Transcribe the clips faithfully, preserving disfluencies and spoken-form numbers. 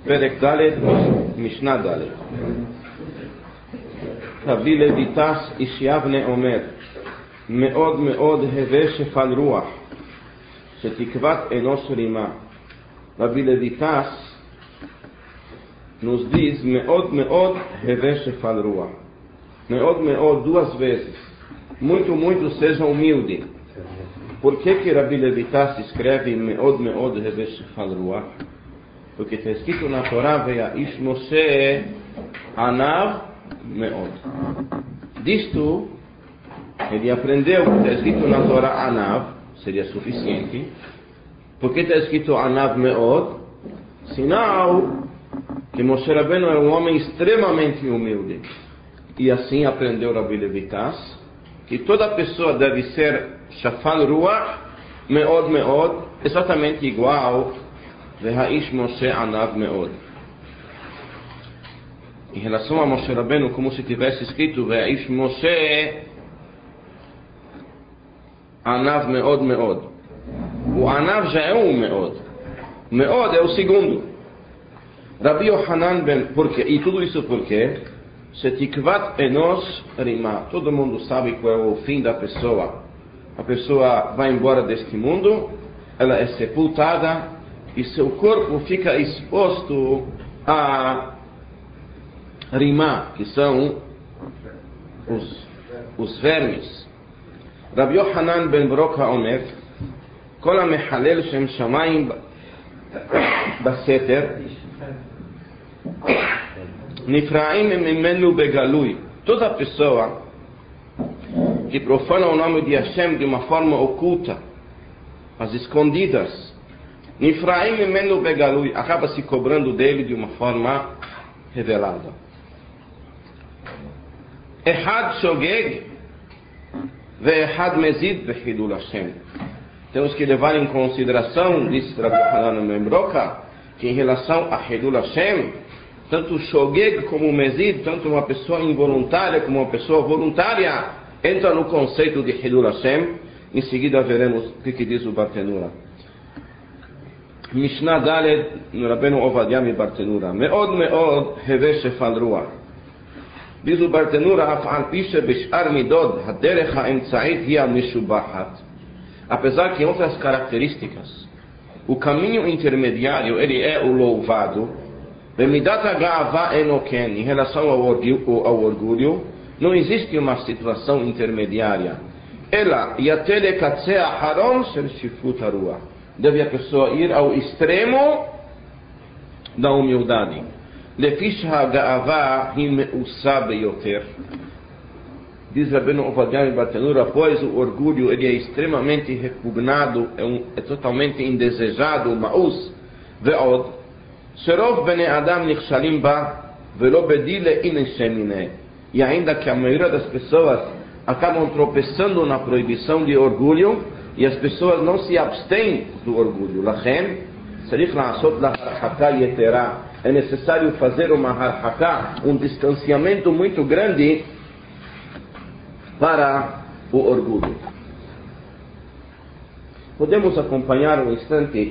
Perek Dalet, Mishnah Dalet. Rabbi Levitas איש יבנה אומר, מאוד מאוד הווה שפל רוח, שתקוות אנוש רימה. Rabbi Levitas nos diz מאוד מאוד הווה שפל רוח. מאוד מאוד duas vezes. Muito, muito seja humilde. Por que que Rabbi Levitas escreve מאוד מאוד הווה שפל רוח? Porque está escrito na Torá, Veish Moshe Anav Meod. Disto, ele aprendeu que está escrito na Torá Anav, seria suficiente. Porque está escrito Anav Meod? Sinal que Moshe Rabbeinu é um homem extremamente humilde. E assim aprendeu Rabbi Levitas, que toda pessoa deve ser Shafal Ruach, Meod Meod, exatamente igual Veish Moshe Anav Meod. Em relação a Moshe Rabbeinu, como se tivesse escrito Veish Moshe Anav Meod Meod. O Anav já é um Meod. Meod é o segundo. Rabbi Yohanan ben... Por quê? E tudo isso por quê? Shetikvat Enosh Rima. Todo mundo sabe qual é o fim da pessoa. A pessoa vai embora deste mundo, ela é sepultada, e seu corpo fica exposto a Rimá, que são os, os vermes. Rabbi Yohanan ben Broca Omer, Kol HaMechalel Shem Shamayim Baseter, Nifraim Mimenu Begalui. Toda pessoa que profana o nome de Hashem de uma forma oculta, às escondidas, Nifraim Mimenu Begalui, acaba se cobrando dele de uma forma revelada. Ehad Shogeg Ve'ehad Mezid Bechidul Hashem. Temos que levar em consideração, disse Rabbi Yohanan ben Broca, que em relação a Hidul Hashem, tanto o Shogeg como o Mezid, tanto uma pessoa involuntária como uma pessoa voluntária, entra no conceito de Hidul Hashem. Em seguida veremos o que, que diz o Bartenura. Mishnah Dalet, Rabbeinu Ovadia mi Bartenura. Meod meod heve shefal ruach. Diz o Bartenura, Af'al pi shebishar midod haderech ha'emtza'it hi ha'mishubachat. Apesar que em outras características, o caminho intermediário, ele é o louvado. Bemidat ha'ga'ava enoken, em relação ao orgulho, ao orgulho, não existe uma situação intermediária. Ela yatele katzeh haron shel shifut haruach. Deve a pessoa ir ao extremo da humildade. Lefish ha'ga'ava hi me'usa beyoter. Diz Rabbeinu Ovadia mi Bartenura, pois o orgulho ele é extremamente repugnado, é, um, é totalmente indesejado, ma'us ve'od. Sherov bnei adam nichshalim ba velo bedile inen shemine. E ainda que a maioria das pessoas acabam tropeçando na proibição de orgulho, e as pessoas não se abstêm do orgulho. Lachem, tzarich la'asot laharhaka yetera. É necessário fazer uma harhaka, um distanciamento muito grande para o orgulho. Podemos acompanhar um instante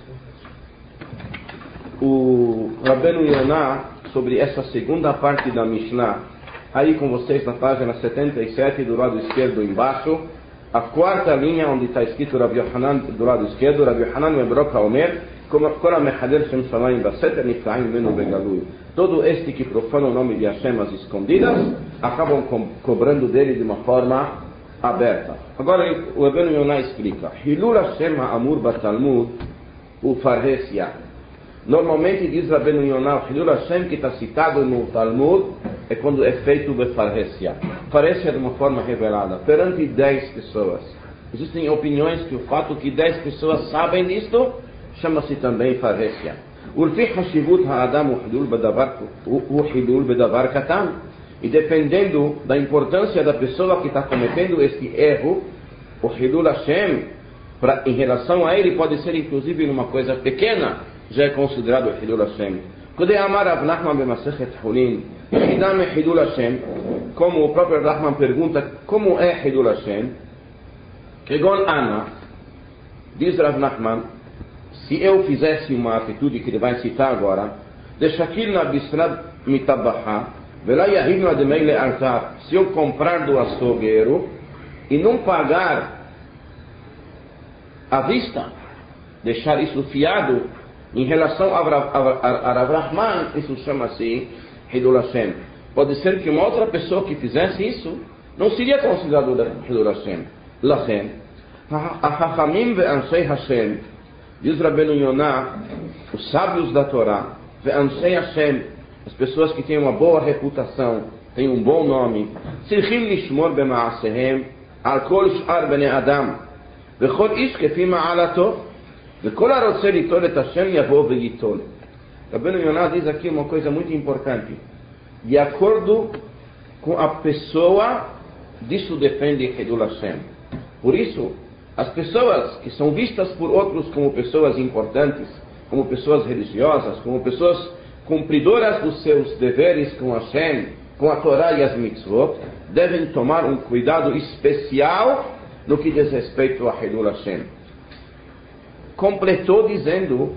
o Rabbeinu Yonah sobre essa segunda parte da Mishnah. Aí com vocês na página setenta e sete, do lado esquerdo embaixo, a quarta linha onde está escrito Rabbi Yohanan do lado esquerdo, Rabbi Yohanan ben Broca Omer, Kol HaMechalel Shem Shamayim Baseter Nifraim Mimenu Begalui. Todo este que profana o nome de Hashem às escondidas, acabam co- cobrando dele de uma forma aberta. Agora o Rabbeinu Yonah explica. Hilul Hashem ha'amur batalmud ufarhesia. Normalmente diz Rabbeinu Yonah, o Hilul Hashem que está citado no Talmud é quando é feito befarhesia. Farhesia de uma forma revelada, perante dez pessoas. Existem opiniões que o fato que dez pessoas sabem disto chama-se também farhesia. Urfi hashivut ha'adam o hilul bedavar katan. E dependendo da importância da pessoa que está cometendo este erro, o Hilul Hashem, pra, em relação a ele, pode ser inclusive numa coisa pequena, já é considerado o Hilul Hashem. Quando Amar Rav Nachman b'Masechet Hulin, Hidam Hilul Hashem, como o próprio Rahman pergunta, como é Hilul Hashem? Kegon Ana, diz Rav Nachman, se eu fizesse uma atitude que ele vai citar agora, Deixakil na bisnad mitabaha, velá yahivna de meile altar. Se eu comprar do açougueiro e não pagar à vista, deixar isso fiado, em relação a Rav Rahman, isso chama-se Hidul Hashem. Pode ser que uma outra pessoa que fizesse isso não seria considerado Hidul Hashem. Lachem, Hachamim ve'ansei Hashem, diz Rabbeinu Yonah, os sábios da Torá, ve'ansei Hashem, as pessoas que têm uma boa reputação, têm um bom nome, tzrichim lishmor b'ma'asehem, al kol sh'ar bnei Adam, v'chol ish kefi ma'alato, v'kol harotze litol et Hashem yavo ve'yitol. Rabbeinu Yonah diz aqui uma coisa muito importante. De acordo com a pessoa, disso depende Hidul Hashem. Por isso, as pessoas que são vistas por outros como pessoas importantes, como pessoas religiosas, como pessoas cumpridoras dos seus deveres com Hashem, com a Torá e as mitzvot, devem tomar um cuidado especial no que diz respeito a Hidul Hashem. Completou dizendo,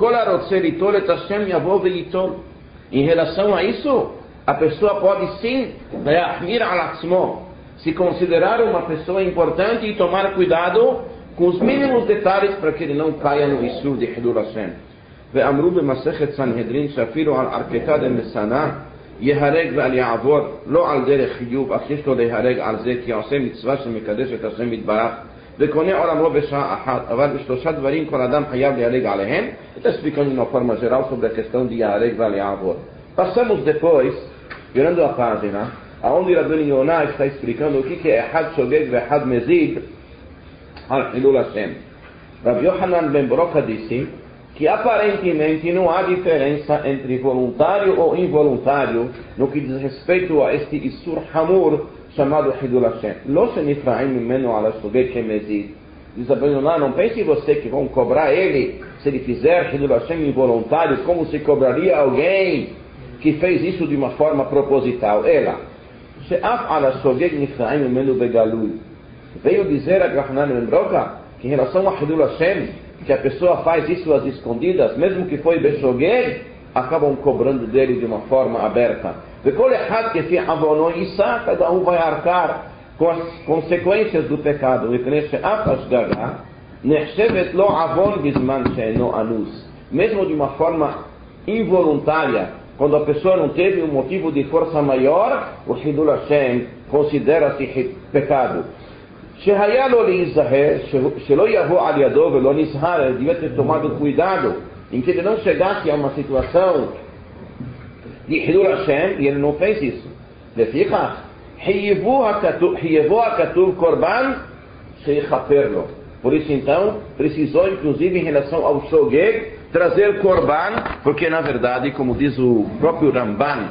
em relação a isso, a pessoa pode sim se considerar uma pessoa importante e tomar cuidado com os mínimos detalhes para que ele não caia no issur de Hidul Hashem. ואמרו במסכת סנהדרין שאפילו על ערפתא דמשנא יהרג ואל יעבור לא על דרך חיוב אך יש לו להרג על זה כי עושה מצווה שמקדש את השם יתברך וקונה עולמו בשעה אחת, אבל בשלושה דברים כל אדם חייב להרג עליהם. Está explicando de uma forma geral sobre a questão de Yareg Vale Avor. Passamos depois, virando a página, aonde Rabbeinu Yonah está explicando o que é Ehad Shogeg e Ehad Mezid al Hidul Hashem. Rabbi Yohanan ben Broca disse que aparentemente não há diferença entre voluntário ou involuntário no que diz respeito a este Isur Hamur chamado Hidul Hashem. Lo shenifra'im mimenu ala Shogeg que Mezid. Diz Rabbeinu Yonah, não pense você que vão cobrar ele se ele fizer Hidul Hashem involuntário, como se cobraria alguém que fez isso de uma forma proposital. Ela, she'af ala Shogeg nifra'im mimenu begalui. Veio dizer a Yohanan ben Broca que em relação a Hidul Hashem, que a pessoa faz isso às escondidas, mesmo que foi Beshogeg, acabam cobrando dele de uma forma aberta. Cada um vai arcar com as consequências do pecado. Mesmo de uma forma involuntária, quando a pessoa não teve um motivo de força maior, o Hidul Hashem considera-se pecado. Ele devia ter tomado cuidado em que ele não chegasse a uma situação de Hidul Hashem, e ele não fez isso. Por isso então, precisou inclusive em relação ao Shogeg trazer Korban, porque na verdade, como diz o próprio Ramban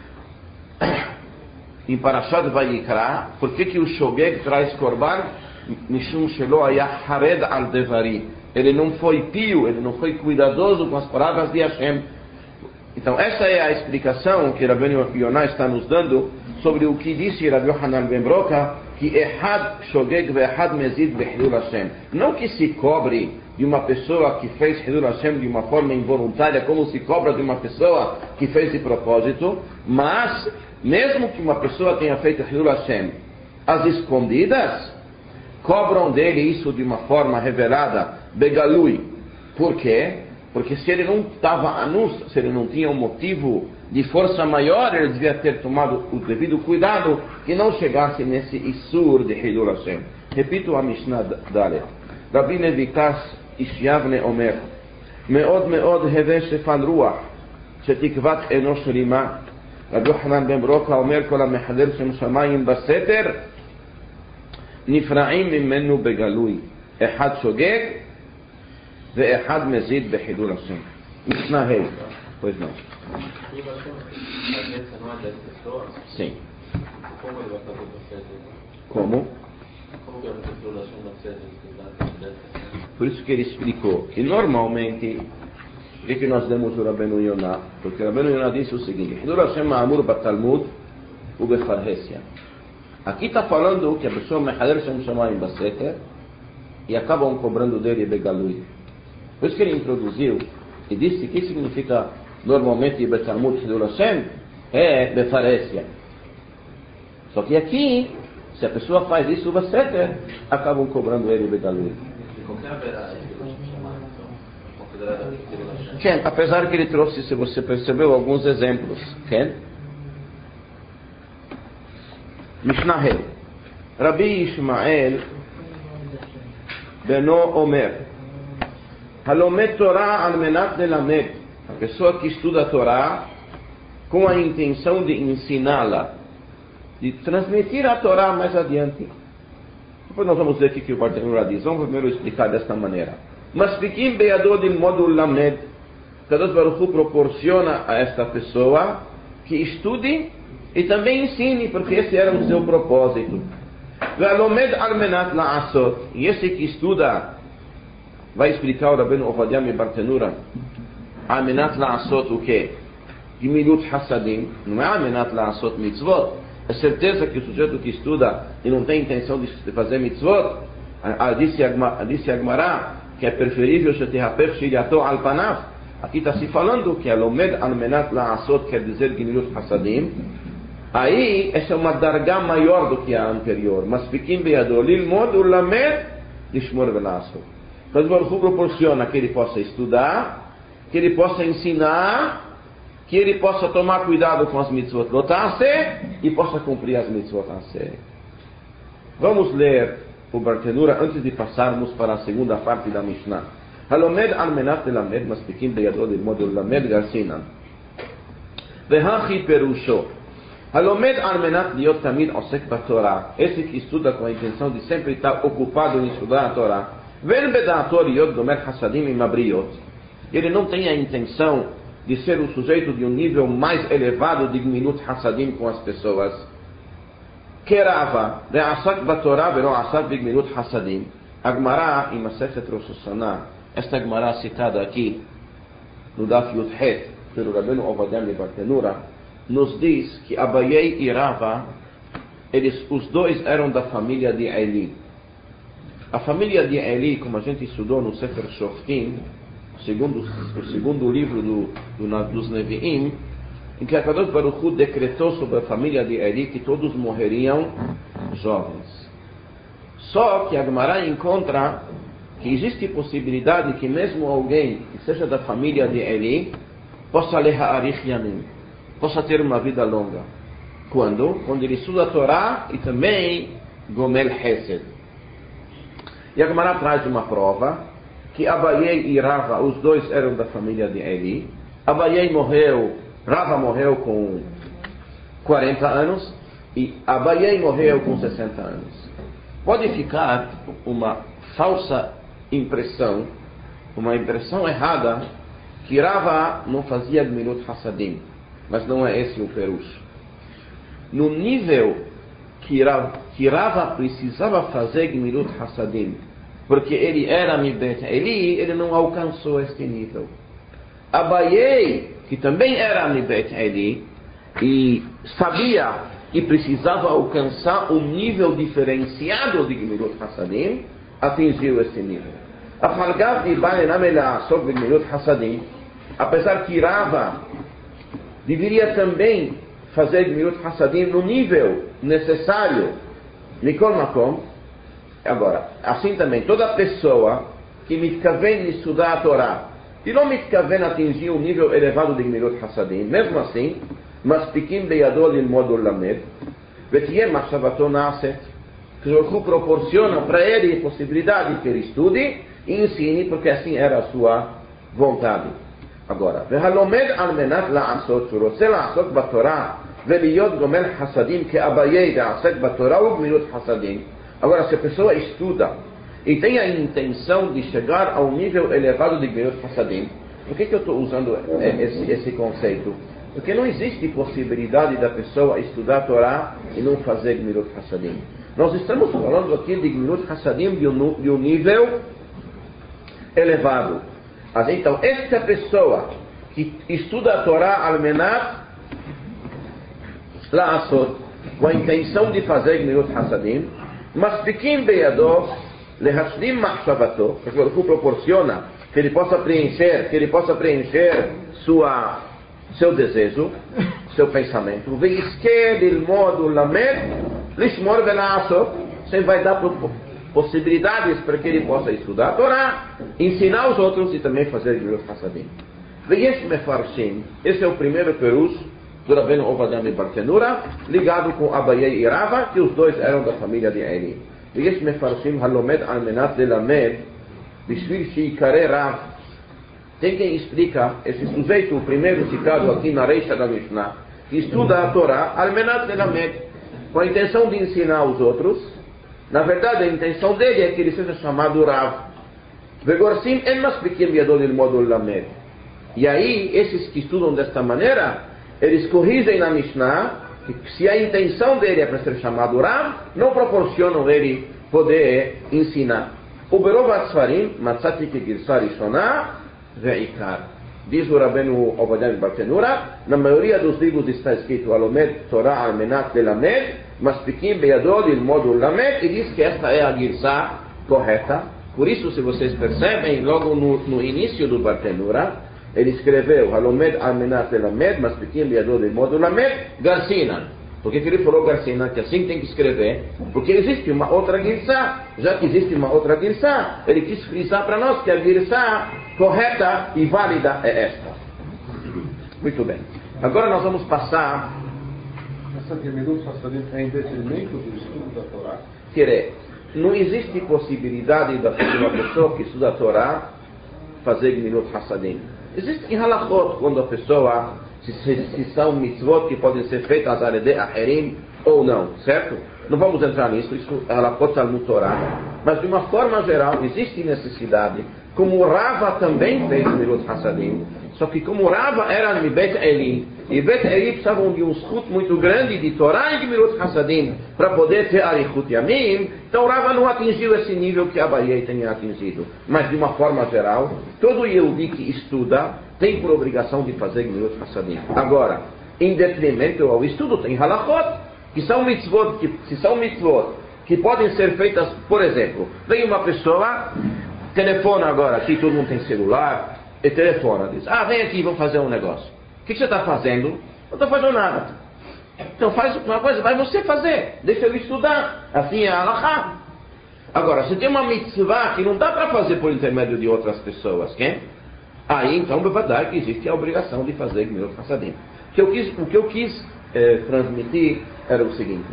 em Parashat Vayikra, por que que o Shogeg traz Korban? Mishum shelo haya hared al devari. Ele não foi pio, ele não foi cuidadoso com as palavras de Hashem. Então essa é a explicação que Rabbeinu Yonah está nos dando sobre o que disse Rabbi Yohanan ben Broca, que Ehad Shogeg ve Ehad Mezid be Hidul Hashem. Não que se cobre de uma pessoa que fez Hidul Hashem de uma forma involuntária, como se cobra de uma pessoa que fez de propósito, mas mesmo que uma pessoa tenha feito Hidul Hashem às escondidas, cobram dele isso de uma forma revelada, begalui. Por quê? Porque se ele não estava anus, se ele não tinha um motivo de força maior, ele devia ter tomado o devido cuidado que não chegasse nesse Isur de Hidul Hashem. Repito a Mishnah Dalet. Rabbi Nevikas Ishyavne Omer, Meod meod heve shefal ruach, shetikvat enosh rima. Rabbi Yohanan ben Broca אומר כל המחלל שם שמיים בסתר נפרעים ממנו בגלוי, אחד שוגג ואחד מזיד בחידול השם. משנה ה'. Pois não. Sim. Como? Por isso que ele explicou que normalmente, por que nós demos o Rabbeinu Yonah? Porque o Rabbeinu Yonah disse o seguinte: Hidul Hashem ma'amur batalmud u befarhesia. Aqui está falando que a pessoa mehader shem shamayim baseter e acabam cobrando dele begalui. Por isso que ele introduziu e disse que significa normalmente Betalmud Chilul Hashem, é Befarécia. Só que aqui, se a pessoa faz isso, Vaseter, acabam cobrando ele Bedalui. Ken, apesar que ele trouxe, se você percebeu, alguns exemplos. Ken? Mishnah Rabbi Ishmael Beno Omer Halomet Torah al menat lelamed. A pessoa que estuda a Torá com a intenção de ensiná-la, de transmitir a Torá mais adiante. Depois nós vamos ver o que o Bartenura diz. Vamos primeiro explicar desta maneira. Mas Pikim Beador de modo Lamed, Kadosh Baruch Hu proporciona a esta pessoa que estude e também ensine, porque esse era o seu propósito. Ve'alomed al-menat la'asot. E esse que estuda, vai explicar o Rabbeinu Ovadia e Bartenura, al-menat la'asot o quê? Gimilut Hasadim. Não é al-menat la'asot mitzvot. É certeza que o sujeito que estuda e não tem intenção de fazer mitzvot, disse a Gemara que é preferível shetehaper shilyato al panav. Aqui está se falando que al-omed al-menat la'asot quer dizer gimilut hasadim. Aí, essa é uma dargá maior do que a anterior. Mas fiquem beador lilmod ulamed lishmor vela'asot. Então o Baruch Hu proporciona que ele possa estudar, que ele possa ensinar, que ele possa tomar cuidado com as mitzvot lotase e possa cumprir as mitzvot ase. Vamos ler o Bartenura antes de passarmos para a segunda parte da Mishnah. Halomed al menat lelamed maspikim beyado lilmod ulamed garsinan. Vehachi perusho. Halomed al menat liot tamid osek batorah. Esse que estuda com a intenção de sempre estar ocupado em estudar a Torá. Ven bedato liot gomer hasadim imabriot. Ele não tem a intenção de ser o sujeito de um nível mais elevado de Gmilut Hasadim com as pessoas. Kerava, de Asak Batorá, verão Asak de Gmilut Hasadim. A Gemara, em Masechet Rosh Hashanah, esta Gemara citada aqui, no Daf Yud Het, pelo Rabbeinu Ovadia e Bartenura, nos diz que Abayei e Rava, eles, os dois eram da família de Eli. A família de Eli, como a gente estudou no Sefer Shoftim, Segundo, o segundo livro do, do, dos Nevi'im, em que a Kadosh Baruch Hu decretou sobre a família de Eli que todos morreriam jovens. Só que a Gemara encontra que existe possibilidade que mesmo alguém que seja da família de Eli possa leha arich yamim, possa ter uma vida longa. Quando? Quando ele estuda a Torá e também gomel hesed. E a Gemara traz uma prova que Abayei e Rava, os dois eram da família de Eli. Abayei morreu, Rava morreu com quarenta anos e Abayei morreu com sessenta anos. Pode ficar uma falsa impressão, uma impressão errada, que Rava não fazia Gmilut Hasadim, mas não é esse o perush. No nível que Rava, que Rava precisava fazer Gmilut Hasadim, porque ele era Mibet Eli, ele não alcançou este nível. Abayei, que também era Mibet Eli, e sabia que precisava alcançar um nível diferenciado de Gmilut Hasadim, atingiu esse nível. Afalgav de Balenamela sobre Gmilut Hasadim, apesar que Rava deveria também fazer Gmilut Hasadim no nível necessário, Mikol Makom. Agora, assim também, toda pessoa que mitkavem estudar a Torá e não mitkavem atingir um nível elevado de Gmilut Hasadim, mesmo assim, maspikim beyadol lilmod ulamed, vetiem machshavato naaset, que o Baruch Hu proporciona para ele a possibilidade que ele estude e ensine, porque assim era a sua vontade. Agora, vehalomed al menat la'asot, shurotze la'asot batorá, veliyot gomel hasadim, que abayei da'asek batorá u Gmilut Hasadim. Agora, se a pessoa estuda e tem a intenção de chegar ao nível elevado de Gmilut Hasadim, por que, que eu estou usando esse, esse conceito? Porque não existe possibilidade da pessoa estudar a Torá e não fazer Gmilut Hasadim. Nós estamos falando aqui de Gmilut Hasadim de um, de um nível elevado. Mas, então, esta pessoa que estuda a Torá al-menat la'asot, com a intenção de fazer Gmilut Hasadim, Maspikim beyado lehashlim machshavato, que o Baruch Hu proporciona que ele possa preencher, que ele possa preencher sua seu desejo, seu pensamento. Veisquer lilmod ulamed lishmor vela'asot. Você vai dar possibilidades para que ele possa estudar a Torá, ensinar os outros e também fazer Gemilut Hasadim. Veyesh mefarshim. Esse é o primeiro perus do Rabbeinu Ovadia ben Bartenura, ligado com Abaye e Rava, que os dois eram da família de Eli. Veyesh mefarshim halomed al menat lelamed bishvil sheikare Rav. Tem quem explica esse sujeito, o primeiro citado aqui na Reisha da Mishnah, que estuda a Torá al menat lelamed, com a intenção de ensinar os outros. Na verdade, a intenção dele é que ele seja chamado Rav. Vegorsim en masbikim yadol ilmod ulamed. E aí, esses que estudam desta maneira, eles corrigem na Mishnah que se a intenção dele é para ser chamado Rav, não proporcionam ele poder ensinar. O Berov Atzfarim, Matzati Kegirsa Rishonah, Ve'ikar. Diz o Rabbeinu Ovadia ben Bartenura, na maioria dos livros está escrito Alomed Torah al menat lelamed, Maspikim beyadol ilmod ulamed, e diz que esta é a Girsa correta. Por isso, se vocês percebem, logo no, no início do Bartenura, ele escreveu Halomed al menat lelamed, Maspikim beyadol ilmod ulamed, Garsinan. Por que ele falou Garsinan? Que assim tem que escrever? Porque existe uma outra Girsa. Já que existe uma outra Girsa, ele quis frisar para nós que a Girsa correta e válida é esta. Muito bem. Agora nós vamos passar. Essa Gemilut Hasadim é em detrimento do estudo da Torá? Querer. Não existe possibilidade da uma pessoa que estuda a Torá fazer Gemilut Hasadim. Existe em halachot, quando a pessoa, se, se, se são mitzvot que podem ser feitas a Aredei Aherim ou não, certo? Não vamos entrar nisso, isso é halachot Talmud Torá. Mas de uma forma geral, existe necessidade, como Rava também fez Gemilut Hasadim, só que como Rava era de Bet Eli, e Bet Eli precisavam de um escudo muito grande de Torá e Gemilut Hasadim para poder ter Arichut Yamim, então Rava não atingiu esse nível que Abaye tenha atingido. Mas de uma forma geral, todo Yehudi que estuda tem por obrigação de fazer Gemilut Hasadim. Agora, em detrimento ao estudo, tem halachot, que são mitzvot, que, que são mitzvot, que podem ser feitas, por exemplo, vem uma pessoa, telefona agora, aqui todo mundo tem celular, e telefona, diz, ah, vem aqui, vamos fazer um negócio. O que, que você está fazendo? Não estou fazendo nada. Então faz uma coisa, vai você fazer, deixa eu estudar, assim é a halachá. Agora, se tem uma mitzvah que não dá para fazer por intermédio de outras pessoas, quem? Aí então, é verdade que existe a obrigação de fazer Gemilut Hasadim. O que eu quis, o que eu quis eh, transmitir era o seguinte.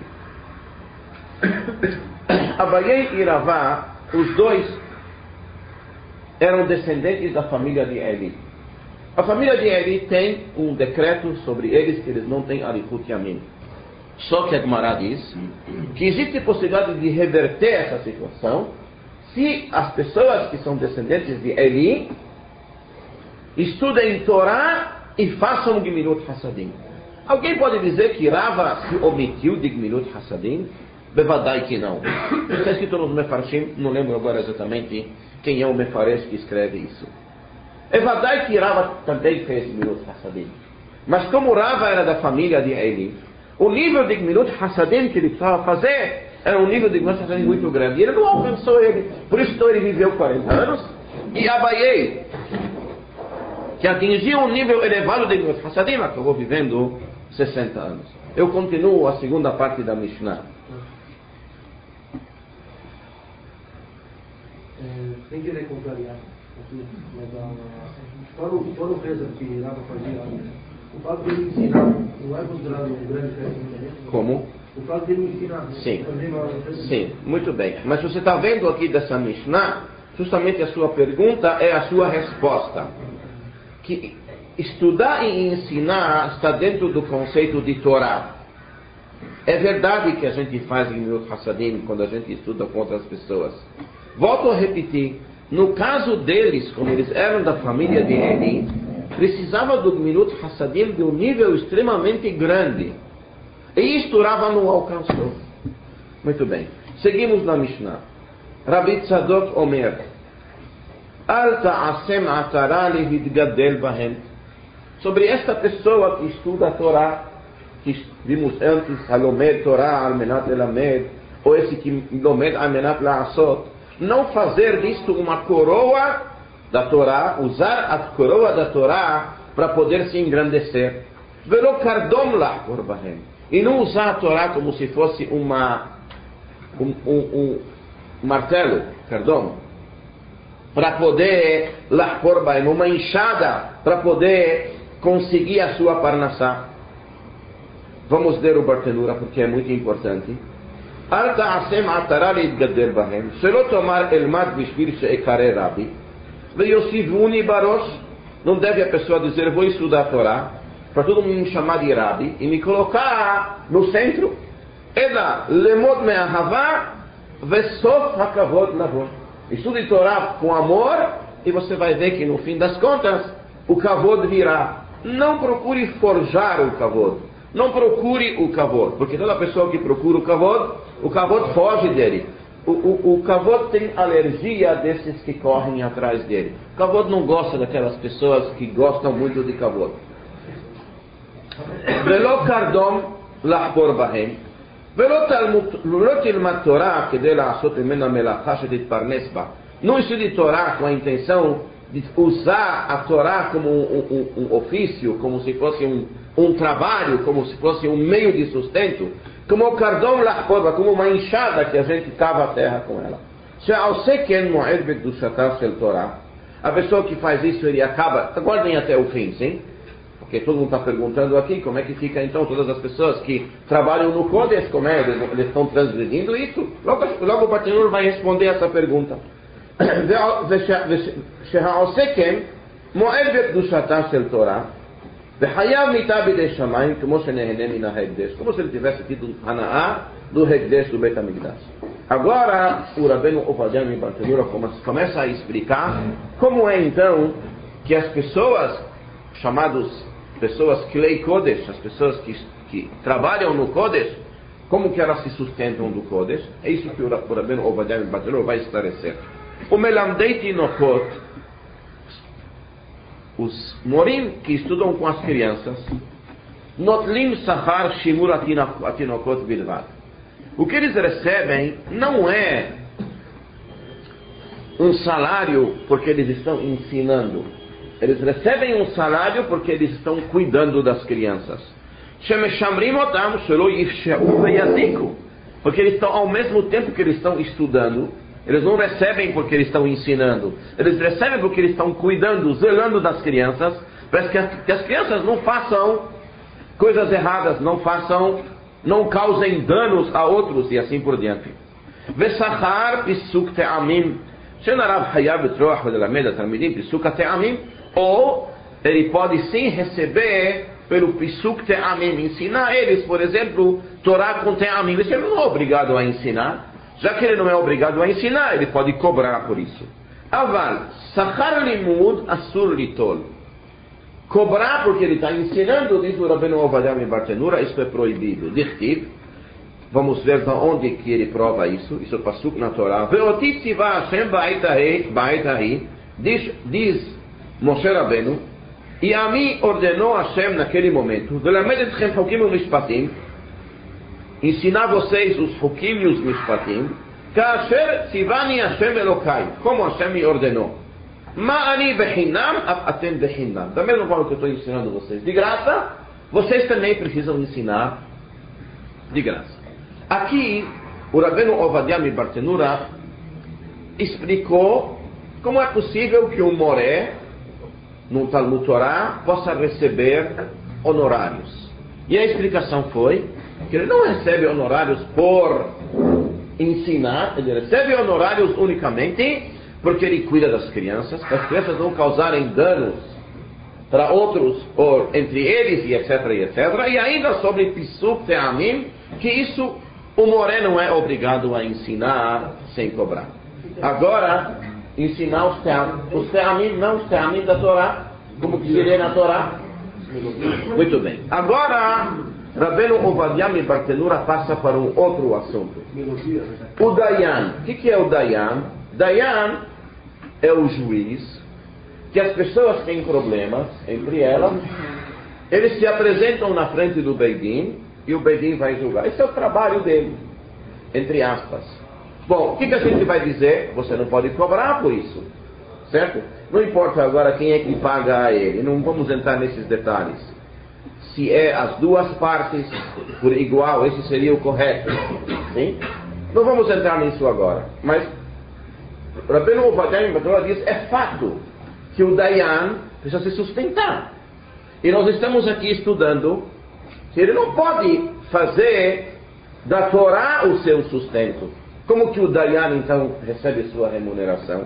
Abaye e Ravá, os dois eram descendentes da família de Eli. A família de Eli tem um decreto sobre eles que eles não têm Arichut Yamim. Só que a Gemara diz que existe possibilidade de reverter essa situação se as pessoas que são descendentes de Eli estudem Torá e façam Gemilut Hasadim. Alguém pode dizer que Rava se omitiu de Gemilut Hasadim? Bevadai que não. Está escrito nos Mefarshim, não lembro agora exatamente quem é o Mefaresh que escreve isso. Bevadai que Rava também fez Gemilut Hasadim. Mas como Rava era da família de Eli, o nível de Gemilut Hasadim que ele precisava fazer era um nível de Gemilut Hasadim muito grande. E ele não alcançou ele. Por isso então ele viveu quarenta anos. E Abaye, que atingiu um nível elevado de Gemilut Hasadim, acabou vivendo sessenta anos. Eu continuo a segunda parte da Mishnah. É, sem querer contrariar, mas a, fora o, fora o reza que Rava fazia, o fato de ele ensinar não é considerado um grande feito. Como? O fato de ele ensinar. Sim, sim, muito bem. Mas você está vendo aqui dessa Mishnah, justamente a sua pergunta é a sua resposta. Que estudar e ensinar está dentro do conceito de Torá. É verdade que a gente faz Gemilut Hasadim quando a gente estuda com outras pessoas. Volto a repetir, no caso deles, como eles eram da família de Eli, precisava do Gemilut Hasadim de um nível extremamente grande. E isto Rava não alcançou. Muito bem. Seguimos na Mishnah. Rabbi Tzadok Omer, Al ta'asem atara lehidgadel bahem. Sobre esta pessoa que estuda a Torá, que vimos antes, Halomed Torá almenat elamed, ou esse que lomed almenat la'asot, não fazer disto uma coroa da Torá, usar a coroa da Torá para poder se engrandecer. Velo kardom lahkor bahem. E não usar a Torá como se fosse uma, um, um, um martelo, kardom, para poder lahkor bahem, uma enxada para poder conseguir a sua parnassá. Vamos ler o Bartenura porque é muito importante. Al ta'asem atara להתגדל בהם, שלא תאמר אלמד בשביל שאקרא רבי, ויוסיפוני בראש. Não deve a pessoa dizer, vou estudar a Torá, para todo mundo me chamar de Rabi, e me colocar no centro. Ela, lemod me'ahavá, vesof hakavod lavor. Estude Torá com amor, e você vai ver que no fim das contas, o kavod virá. Não procure forjar o kavod. Não procure o kavod, porque toda pessoa que procura o kavod, o kavod foge dele. O, o, o kavod tem alergia desses que correm atrás dele. O kavod não gosta daquelas pessoas que gostam muito de kavod. Velo kardom lahkor bahem, velo tilmat Torah כדי לעשות ממנה מלאכה שתתפרנס בה. Não estude Torá com a intenção de usar a Torá como um, um, um ofício, como se fosse um, um trabalho, como se fosse um meio de sustento, como o kardom lahkor, como uma enxada que a gente cava a terra com ela. A pessoa que faz isso, ele acaba, aguardem até o fim, sim? Porque todo mundo está perguntando aqui como é que fica então todas as pessoas que trabalham no Kodesh, como é, eles, eles estão transgredindo isso. Logo, logo o Bartenura vai responder essa pergunta. שהעושה כן מועל בקדושתה של תורה וחייב מיתה בידי שמיים כמו שנהנה מן ההקדש, como se ele tivesse tido הנאה do Hekdesh do Beit HaMikdash. Agora o Rabbeinu Ovadia Bartenura começa a explicar como é então que as pessoas chamadas pessoas Klei Kodesh, as pessoas que, que trabalham no Kodesh, como que elas se sustentam do Kodesh. É isso que o Rabbeinu Ovadia Bartenura vai esclarecer. O Melamdei Tinokot, os morim que estudam com as crianças, Notlim Sahar Shimur Atinokot Bilvad. O que eles recebem não é um salário porque eles estão ensinando. Eles recebem um salário porque eles estão cuidando das crianças. Shemeshamrim Otam Shelo Yifsheu Veyaziku. Porque eles estão, ao mesmo tempo que eles estão estudando, eles não recebem porque eles estão ensinando. Eles recebem porque eles estão cuidando, zelando das crianças, para que as, que as crianças não façam coisas erradas, não façam, não causem danos a outros e assim por diante. Vesachar pisuk te'amim. Shenarav hayav betroach vedelamed talmidim pisuk te'amim. Ou ele pode sim receber pelo pisuk te'amim, ensinar eles, por exemplo, Torá com te'amim. Ele não é obrigado a ensinar. Já que ele não é obrigado a ensinar, ele pode cobrar por isso. Aval, Sachar limud asur litol. Cobrar porque ele está ensinando, diz o Rabbeinu Ovadia Bartenura, isso é proibido. Dichtiv, vamos ver de onde que ele prova isso. Isso é pasuk na Torá. Veotit tzivah Hashem ba'et hahi, diz, diz Moshe Rabbeinu, e a mim ordenou Hashem naquele momento, velamed etchem chokim u'mishpatim, ensinar vocês os hukim e os mishpatim, kasher tzivani Hashem Elokai, como Hashem me ordenou. Ma'ani bechinam, atem bechinam. Da mesma forma que eu estou ensinando vocês de graça, vocês também precisam ensinar de graça. Aqui, o Rabbeinu Ovadia Bartenura explicou como é possível que um moré, no Talmud Torá, possa receber honorários. E a explicação foi que ele não recebe honorários por ensinar, ele recebe honorários unicamente porque ele cuida das crianças, para as crianças não causarem danos para outros, ou entre eles, e etc, e etcétera. E ainda sobre Pisuk Te'amim, que isso o moré não é obrigado a ensinar sem cobrar. Agora, ensinar os Te'amim, os Te'amim, não os Te'amim da Torá, como que seria na Torá. Muito bem. Agora, Rabbeinu Ovadia Bartenura passa para um outro assunto. O Dayan. O que é o Dayan? Dayan é o juiz que as pessoas têm problemas entre elas, eles se apresentam na frente do Beidin e o Beidin vai julgar. Esse é o trabalho dele, entre aspas. Bom, o que, que a gente vai dizer? Você não pode cobrar por isso. certo? Não importa agora quem é que paga a ele, não vamos entrar nesses detalhes. Se é as duas partes por igual, esse seria o correto. Sim? Não vamos entrar nisso agora, mas Rabbeinu Ovadia diz, é fato que o Dayan precisa se sustentar. E nós estamos aqui estudando que ele não pode fazer da Torá o seu sustento. Como que o Dayan então recebe sua remuneração?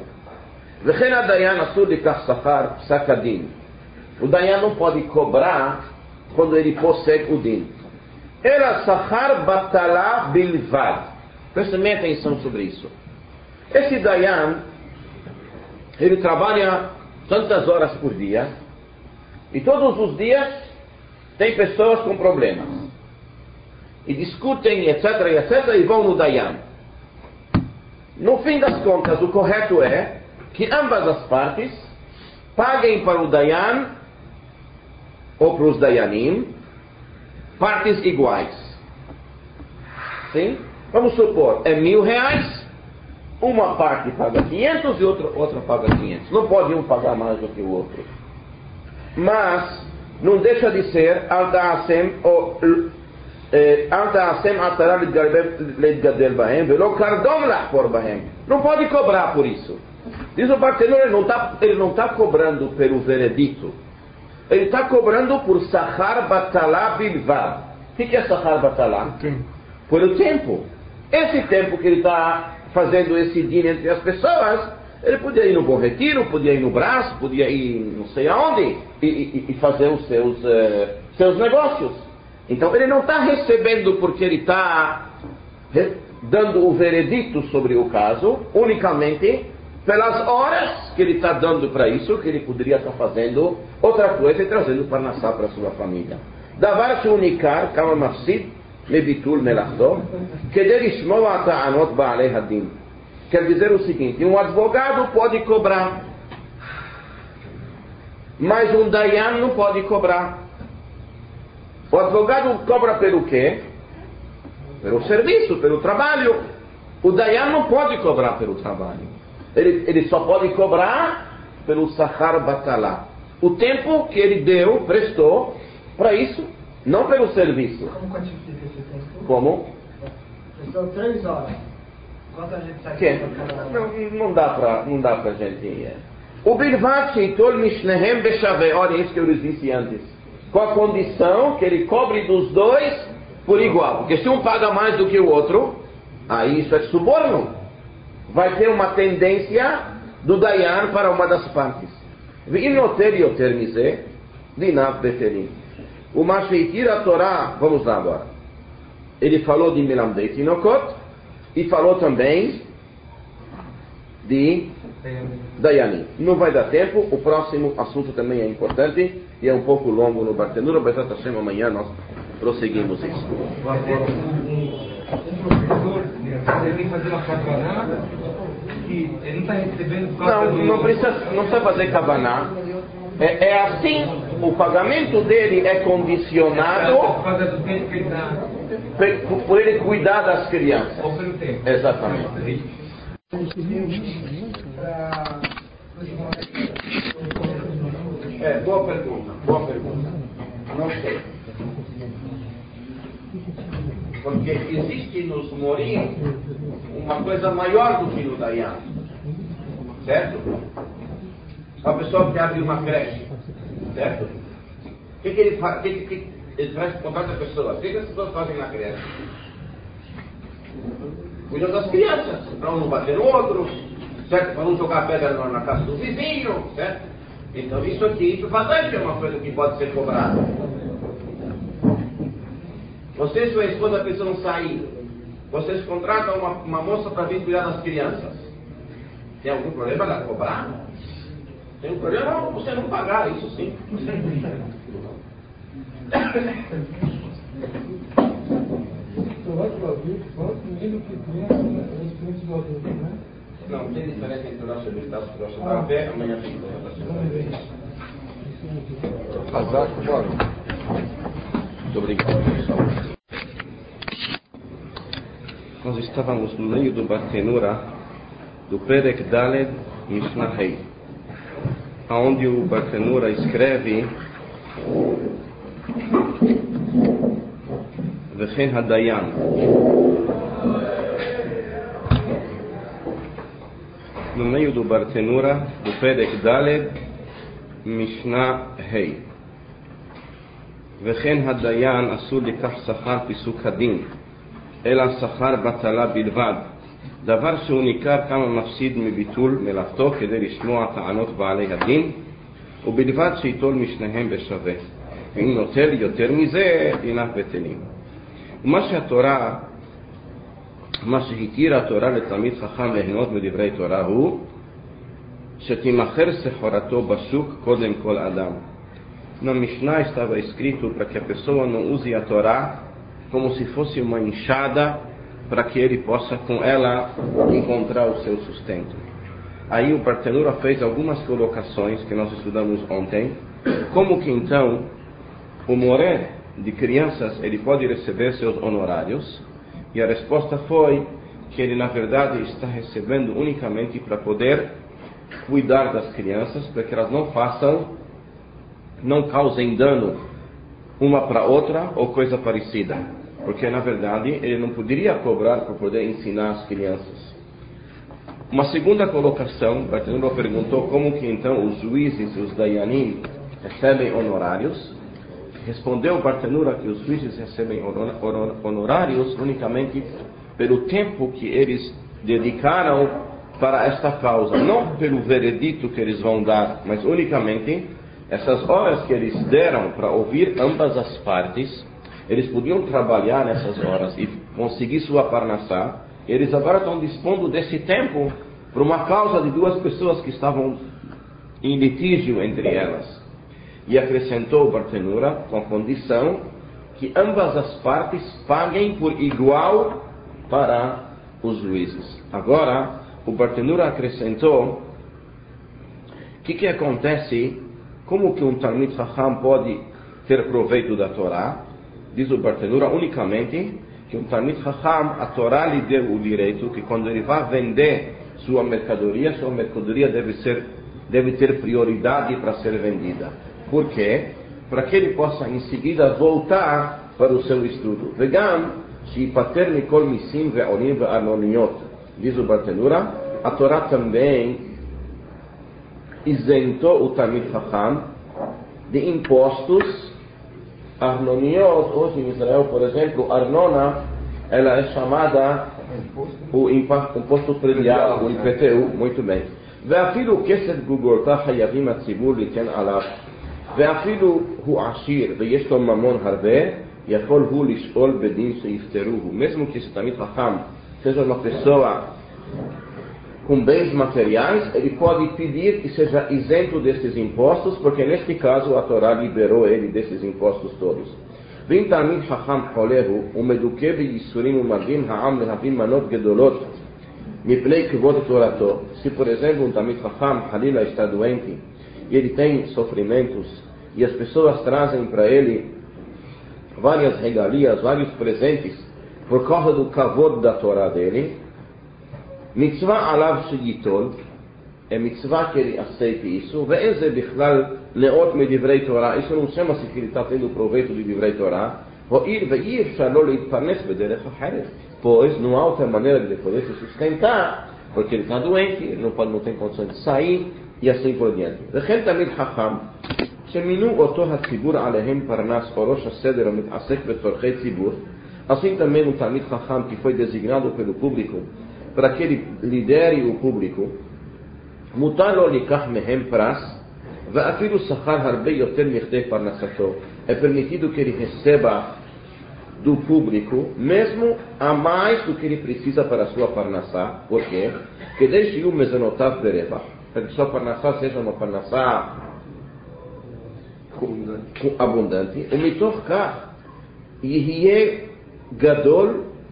O Dayan não pode cobrar quando ele possui o din. Ela sachar batalá bilvad. Prestem bem atenção sobre isso. Esse Dayan, ele trabalha tantas horas por dia, e todos os dias tem pessoas com problemas. E discutem, etc, etc, e vão no Dayan. No fim das contas, o correto é que ambas as partes paguem para o Dayan ou para os Dayanim partes iguais. Sim? Vamos supor, é mil reais, uma parte paga quinhentos e outra, outra paga quinhentos. Não pode um pagar mais do que o outro. Mas não deixa de ser Al-Ta'asem ou Al-Ta'asem Atara Lidgadel Bahem Velo Kardom Lahpor Bahem. Não pode cobrar por isso. Diz o Bartenura, ele não está ele não tá cobrando pelo veredito. Ele está cobrando por Sachar Batalá Bilvad. O que é Sachar Batalá? Pelo tempo. Esse tempo que ele está fazendo esse din entre as pessoas, ele podia ir no Bom Retiro, podia ir no braço, podia ir não sei aonde, e, e, e fazer os seus, uh, seus negócios. Então ele não está recebendo porque ele está dando o veredito sobre o caso, unicamente pelas horas que ele está dando para isso, que ele poderia estar fazendo outra coisa e trazendo parnassá para a sua família. Davar she'unikar kama mafsid mebitul melachdo keder lishmoa ta'anot ba'alei hadin. Quer dizer o seguinte, um advogado pode cobrar, mas um Dayan não pode cobrar. O advogado cobra pelo quê? Pelo serviço, pelo trabalho. O Dayan não pode cobrar pelo trabalho. Ele, ele só pode cobrar pelo Sachar Batalá. O tempo que ele deu, prestou, para isso, não pelo serviço. Como quantifica esse tempo? Como? São três horas. Quanto a gente sai? Que? Não, não dá para não dá pra gente... O Bilvat Sheitol Mishnehem Beshaveh. Olha isso que eu lhes disse antes. Com a condição que ele cobre dos dois por igual. Porque se um paga mais do que o outro, aí isso é suborno. Vai ter uma tendência do Dayan para uma das partes. O Masheitir a Torá, vamos lá agora. Ele falou de Melamdei Tinokot e falou também de Dayanim. Não vai dar tempo, o próximo assunto também é importante e é um pouco longo no Bartenura, mas amanhã nós prosseguimos isso. Um professor, ele vem fazer uma kavaná que ele não está recebendo por causa Não, do... não precisa, não precisa fazer kavaná. É, é assim, o pagamento dele é condicionado Por causa do tempo que ele está... por, por ele cuidar das crianças. Ou pelo tempo. Exatamente. É, boa pergunta, boa pergunta. Não sei. Porque existe nos Morim uma coisa maior do que no Dayan. Certo? Uma pessoa que abre uma creche. Certo? O que, que ele faz? Que, que, que, ele traz contrata a pessoa. O que, que as pessoas fazem na creche? Cuidam das crianças. Para um não bater no outro. Certo? Para não jogar pedra na casa do vizinho. Certo? Então isso aqui, isso bastante é uma coisa que pode ser cobrada. Você e sua esposa precisam sair. Vocês contratam uma, uma moça para vir cuidar das crianças. Tem algum problema ela cobrar? Tem um problema você não pagar, isso sim. Não, tem diferença entre o nosso habitat e o nosso café. Amanhã tem que Azar, bora. Muito obrigado, pessoal. Nós estávamos no meio do Bartenura, do Perek Daled Mishnah Hei. onde o Bartenura escreve Vechen Hadayan. No meio do Bartenura, do Perek Daled, Mishnah Hei. Vechen Hadayan asur likach sachar pisuk hadin, אלא שכר בטלה בלבד, דבר שהוא ניכר כמה מפסיד מביטול מלאכתו כדי לשמוע טענות בעלי הדין, ובלבד שיטול משניהם בשווה. ואם נוטל יותר מזה, דיניו בטלים. ומה שהתורה, מה שהתירה התורה לתלמיד חכם ליהנות מדברי תורה הוא שתימכר סחורתו בשוק קודם כל אדם. Na Mishnah estava escrito para que a pessoa não use a Torá como se fosse uma enxada para que ele possa com ela encontrar o seu sustento. Aí o Bartenura fez algumas colocações que nós estudamos ontem, como que então o moré de crianças ele pode receber seus honorários, e a resposta foi que ele na verdade está recebendo unicamente para poder cuidar das crianças, para que elas não façam, não causem dano uma para outra ou coisa parecida, porque na verdade ele não poderia cobrar para poder ensinar as crianças. Uma segunda colocação, o Bartenura perguntou como que então os juízes e os dayanim recebem honorários. Respondeu o Bartenura que os juízes recebem honorários unicamente pelo tempo que eles dedicaram para esta causa, não pelo veredito que eles vão dar, mas unicamente essas horas que eles deram para ouvir ambas as partes. Eles podiam trabalhar nessas horas e conseguir sua parnassá. Eles agora estão dispondo desse tempo para uma causa de duas pessoas que estavam em litígio entre elas. E acrescentou o Bartenura com a condição que ambas as partes paguem por igual para os juízes. Agora, o Bartenura acrescentou o que, que acontece, como que um Talmid Chacham pode ter proveito da Torá. Diz o Bartenura unicamente que um Talmid Chacham, a Torá lhe deu o direito que quando ele vai vender sua mercadoria, sua mercadoria deve, ser, deve ter prioridade para ser vendida. Por quê? Para que ele possa em seguida voltar para o seu estudo. Vegam, shipater mikol misim ve'onim ve'arnoniot. Diz o Bartenura, a Torá também isentou o Talmid Chacham de impostos. Arnoniot, hoje em Israel, por exemplo, Arnona, ela é chamada o imposto predial, o I P T U, muito bem. ואפילו כסף גולגולתה חייבים הציבור ליתן עליו, ואפילו הוא עשיר ויש לו ממון הרבה, יכול הוא לשאול בדין שיפטרוהו. Mesmo que esse Talmid Chacham seja uma pessoa com bens materiais, ele pode pedir que seja isento desses impostos, porque neste caso a Torá liberou ele desses impostos todos. ואם תלמיד חכם חולה הוא ומדוכא בייסורים ומרדים העם להביא מנות גדולות מפני כבוד תורתו. Se por exemplo um Talmid Chacham Halila está doente e ele tem sofrimentos e as pessoas trazem para ele várias regalias, vários presentes por causa do kavod da Torá dele, מצווה עליו שיטול, é mitzvah que ele aceite isso, ואין זה בכלל נאות מדברי תורה, isso não chama-se que ele está tendo proveito de דברי תורה, הואיל ואי אפשר לא להתפרנס בדרך אחרת, pois não há outra maneira de ele poder se sustentar, porque ele está doente, ele não, pode, não tem condições de sair, e assim por diante. וכן תלמיד חכם, שמינו אותו הציבור עליהם פרנס, או ראש הסדר המתעסק בצורכי ציבור, assim também um Talmid Chacham que foi designado pelo público, para que ele lidere o público, מותר לו לקח מהם פרס, ואפילו שכר הרבה יותר מכדי פרנסתו. É permitido que ele receba do público, mesmo a mais do que ele precisa para a sua parnassá. Por quê? כדי שיהיו מזונותיו ברווח, para que sua parnassá seja uma parnassá abundante. ומתוך כך יהיה גדול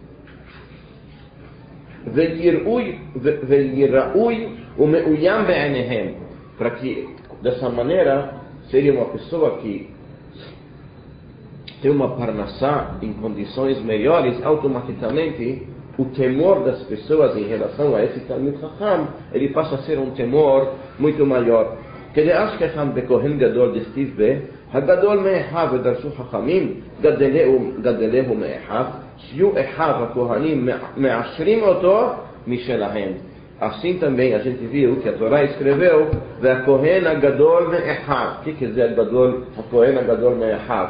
וייראוי ומאוים בעיניהם, para que dessa maneira seria uma pessoa que tem uma parnassá em condições melhores, automaticamente o temor das pessoas em relação a esse Talmid Chacham, ele passa a ser um temor muito maior. כדאשכחם בכהן גדול דכתיב ב, הגדול מאחיו ודרשו חכמים, גדלהו, גדלהו מאחיו, שיהיו אחיו הכהנים מעשרים אותו משלהם. Assim também a gente viu que a Torá escreveu והכהן הגדול מאחיו. O que quer dizer הגדול, הכהן הגדול מאחיו?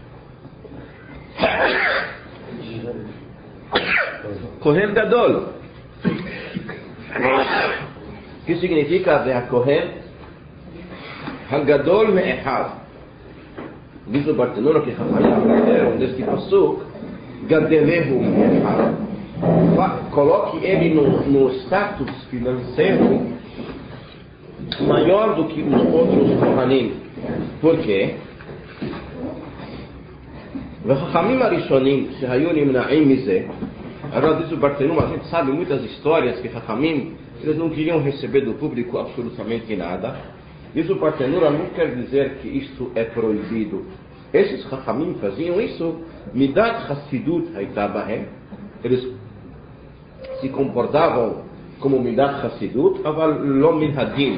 כהן גדול. O que significa והכהן הגדול מאחיו? Diz o Bartenura que Rafael aprenderam deste passuco גדלהו מאחיו. Coloque ele no, no status financeiro maior do que os outros Kohanim. Por quê? וחכמים הראשונים שהיו נמנעים מזה, agora diz o Bartenura, a gente sabe muitas histórias que Chachamim, eles não queriam receber do público absolutamente nada. Diz o Bartenura, não quer dizer que isto é proibido. Esses Chachamim faziam isso, midat chassidut hayta bahem, eles se comportavam como midat chassidut, aval lo min hadin.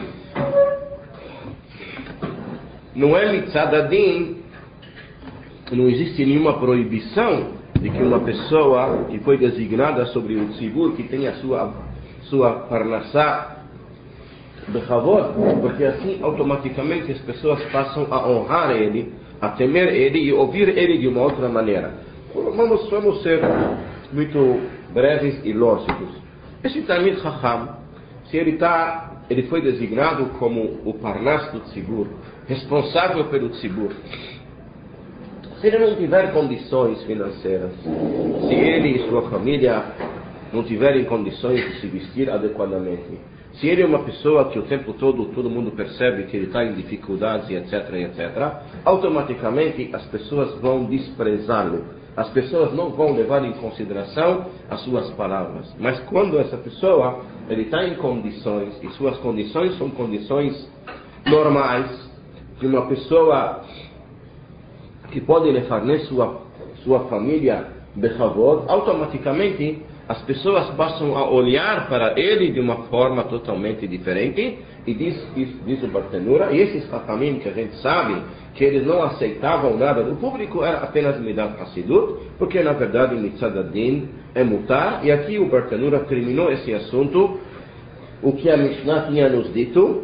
Não é mitzad hadin, não existe nenhuma proibição de que uma pessoa que foi designada sobre o tzibur, que tenha sua, sua parnassá bechavod, porque assim automaticamente as pessoas passam a honrar ele, a temer ele e ouvir ele de uma outra maneira. Vamos, vamos ser muito breves e lógicos. Esse Talmid Chacham, se ele, tá, ele foi designado como o parnass do tzibur, responsável pelo tzibur, se ele não tiver condições financeiras, se ele e sua família não tiverem condições de se vestir adequadamente, se ele é uma pessoa que o tempo todo todo mundo percebe que ele está em dificuldades, etc, etcétera, automaticamente as pessoas vão desprezá-lo. As pessoas não vão levar em consideração as suas palavras. Mas quando essa pessoa ele está em condições, e suas condições são condições normais, de uma pessoa que pode levar nem sua, sua família bechavod, automaticamente as pessoas passam a olhar para ele de uma forma totalmente diferente. E diz, diz, diz o Bartenura, e esses Chachamim que a gente sabe que eles não aceitavam nada do público, era apenas midat chassidut, porque na verdade mitzad adin é mutar. E aqui o Bartenura terminou esse assunto, o que a Mishnah tinha nos dito,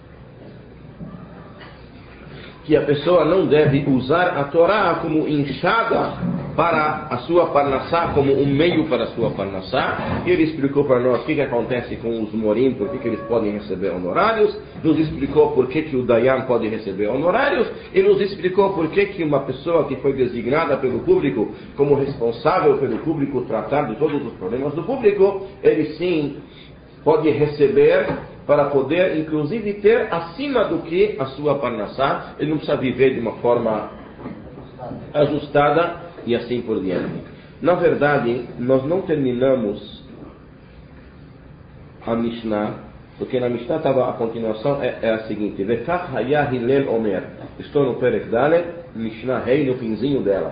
que a pessoa não deve usar a Torá como enxada para a sua parnassá, como um meio para a sua parnassá. E ele explicou para nós o que, que acontece com os morim, por que, que eles podem receber honorários, nos explicou por que, que o dayan pode receber honorários, e nos explicou por que, que uma pessoa que foi designada pelo público como responsável pelo público tratar de todos os problemas do público, ele sim pode receber para poder, inclusive, ter acima do que a sua parnassá. Ele não precisa viver de uma forma ajustada e assim por diante. Na verdade, nós não terminamos a Mishnah, porque na Mishnah estava a continuação, é, é a seguinte: Vekach haya Hillel omer. Estou no Perek Dalet, Mishnah Rei, no finzinho dela.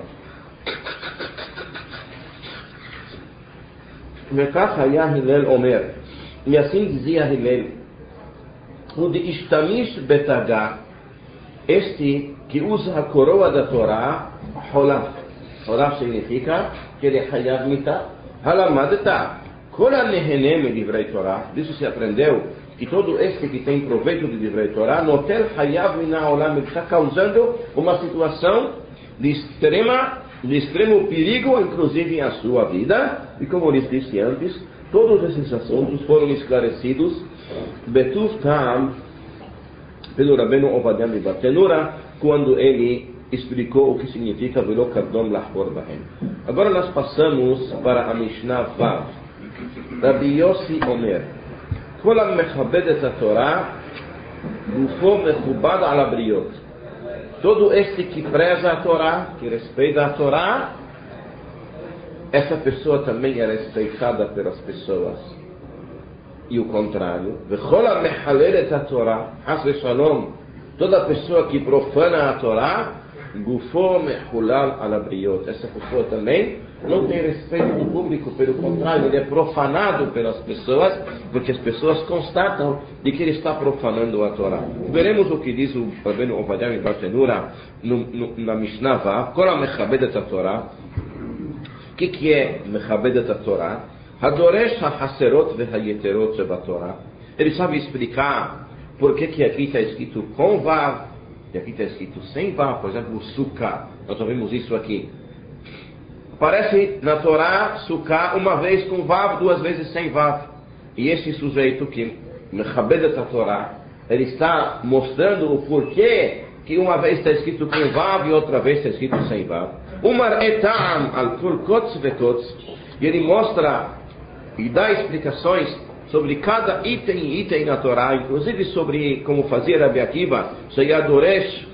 Vekach haya Hillel omer. E assim dizia Hillel: o de Ishtamish Betagá, este que usa a coroa da Torá, Holaf. Holaf significa que ele é Hayav Mitah, Halamadetah. Kola Nehenem Divrei Torá. Disso se aprendeu que todo este que tem proveito de Divrei Torá, Notel Hayav Minah Olam, está causando uma situação de extrema, de extremo perigo, inclusive a sua vida. E como lhes disse antes, todos esses assuntos foram esclarecidos Betuf Tam pelo Rabbeinu Ovadia Bartenura, quando ele explicou o que significa Velo Kardom Lahor Bahem. Agora nós passamos para a Mishnah Vav. Rabbi Yossi Omer: Kol ha-mechabed et ha-Torah gufo mechubad al habriot. Todo este que preza a Torá, que respeita a Torá, essa pessoa também é respeitada pelas pessoas. E o contrário, Vechol ha-mechalel et ha-Torah, Has v'shalom, toda pessoa que profana a Torá, Gufo mehulal ala briot. Essa pessoa também não tem respeito do público, pelo contrário, ele é profanado pelas pessoas, porque as pessoas constatam de que ele está profanando a Torá. Veremos o que diz o Rabbeinu Ovadiah Bartenura na Mishnah Vav, Kol ha-mechabedet ha-Torá. O que, que é mechabedet ha-Torá? Hadoresh ha-haserot ve-ha-yeterot sheba-Torá. Ele sabe explicar por que, que aqui está escrito com Vav e aqui está escrito sem Vav. Por exemplo, o Sukkah. Nós ouvimos isso aqui. Aparece na Torá Sukkah uma vez com Vav, duas vezes sem Vav. E esse sujeito que mechabedet ha-Torá, ele está mostrando o porquê que uma vez está escrito com Vav e outra vez está escrito sem Vav. Umar etam al kol kotz vekotz. E ele mostra e dá explicações sobre cada item e item na Torá, inclusive sobre como fazia Rabi Akiva, Sheyadoresh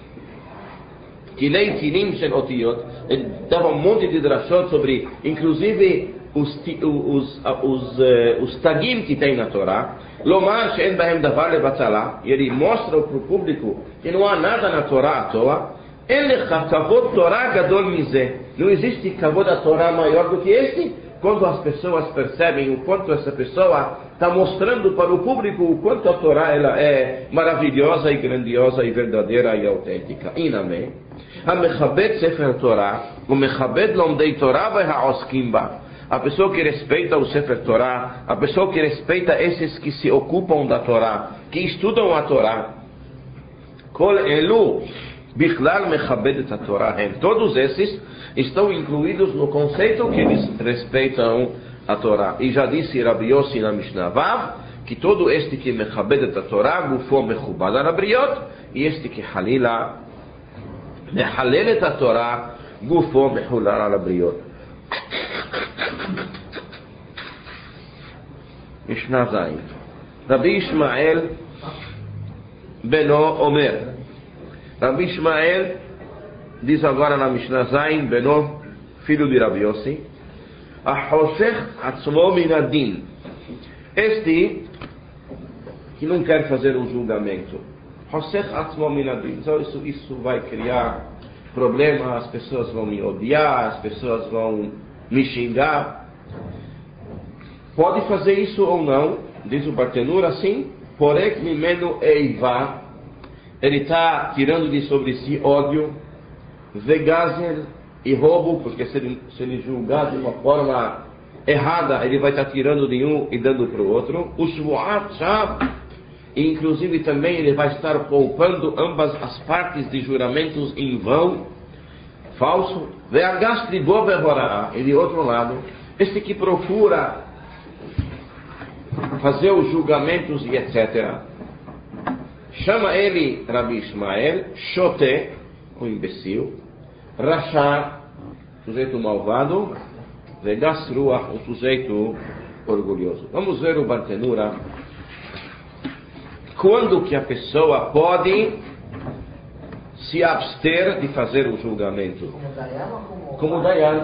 Kilei Tilim Shel Otiyot. Ele dava um monte de drashot sobre, inclusive, os, os, os, uh, os tagim que tem na Torá. Lomar She'en Bahem Davar Levatala. E ele mostra para o público que não há nada na Torá à toa. Elecha Kavod Torá Gadol Mizeh. Não existe Kavod da Torá maior do que este. Quando as pessoas percebem o quanto essa pessoa está mostrando para o público o quanto a Torá ela é maravilhosa e grandiosa e verdadeira e autêntica. Inamém. המכבד ספר תורה ומכבד לומדי תורה והעוסקים בה. A pessoa que respeita o Sefer Torah, a pessoa que respeita esses que se ocupam da Torá, que estudam a Torá, Kol elu bichlal mechabedet ha-Torah. Todos esses estão incluídos no conceito que eles respeitam a Torá. E já disse Rabi Yossi na Mishnah Vav, que todo este que mechabedet ha-Torah, gufo mechubad ala briot, e este que halila מחלל את התורה, גופו מחולל על הבריות. משנה זין. רבי ישמעאל בנו אומר, רבי ישמעאל diz agora na Mishnah Zayin, Beno, filho de Rabi Yossi, החושך עצמו מן הדין. Este que não quer fazer um julgamento, então isso, isso vai criar problema, as pessoas vão me odiar, as pessoas vão me xingar. Pode fazer isso ou não, diz o Bartenura assim, porém mimeno eiva, ele está tirando de sobre si ódio, vegazel e roubo, porque se ele, se ele julgar de uma forma errada, ele vai estar tirando de um e dando para o outro. O shvuat shav, e inclusive também ele vai estar poupando ambas as partes de juramentos em vão, falso. E de outro lado, este que procura fazer os julgamentos e etcétera. Chama ele Rabi Ishmael, Shote, o imbecil, Rasha, sujeito malvado, Vegas Ruach, o sujeito orgulhoso. Vamos ver o Bartenura. Quando que a pessoa pode se abster de fazer o julgamento? Como Dayan.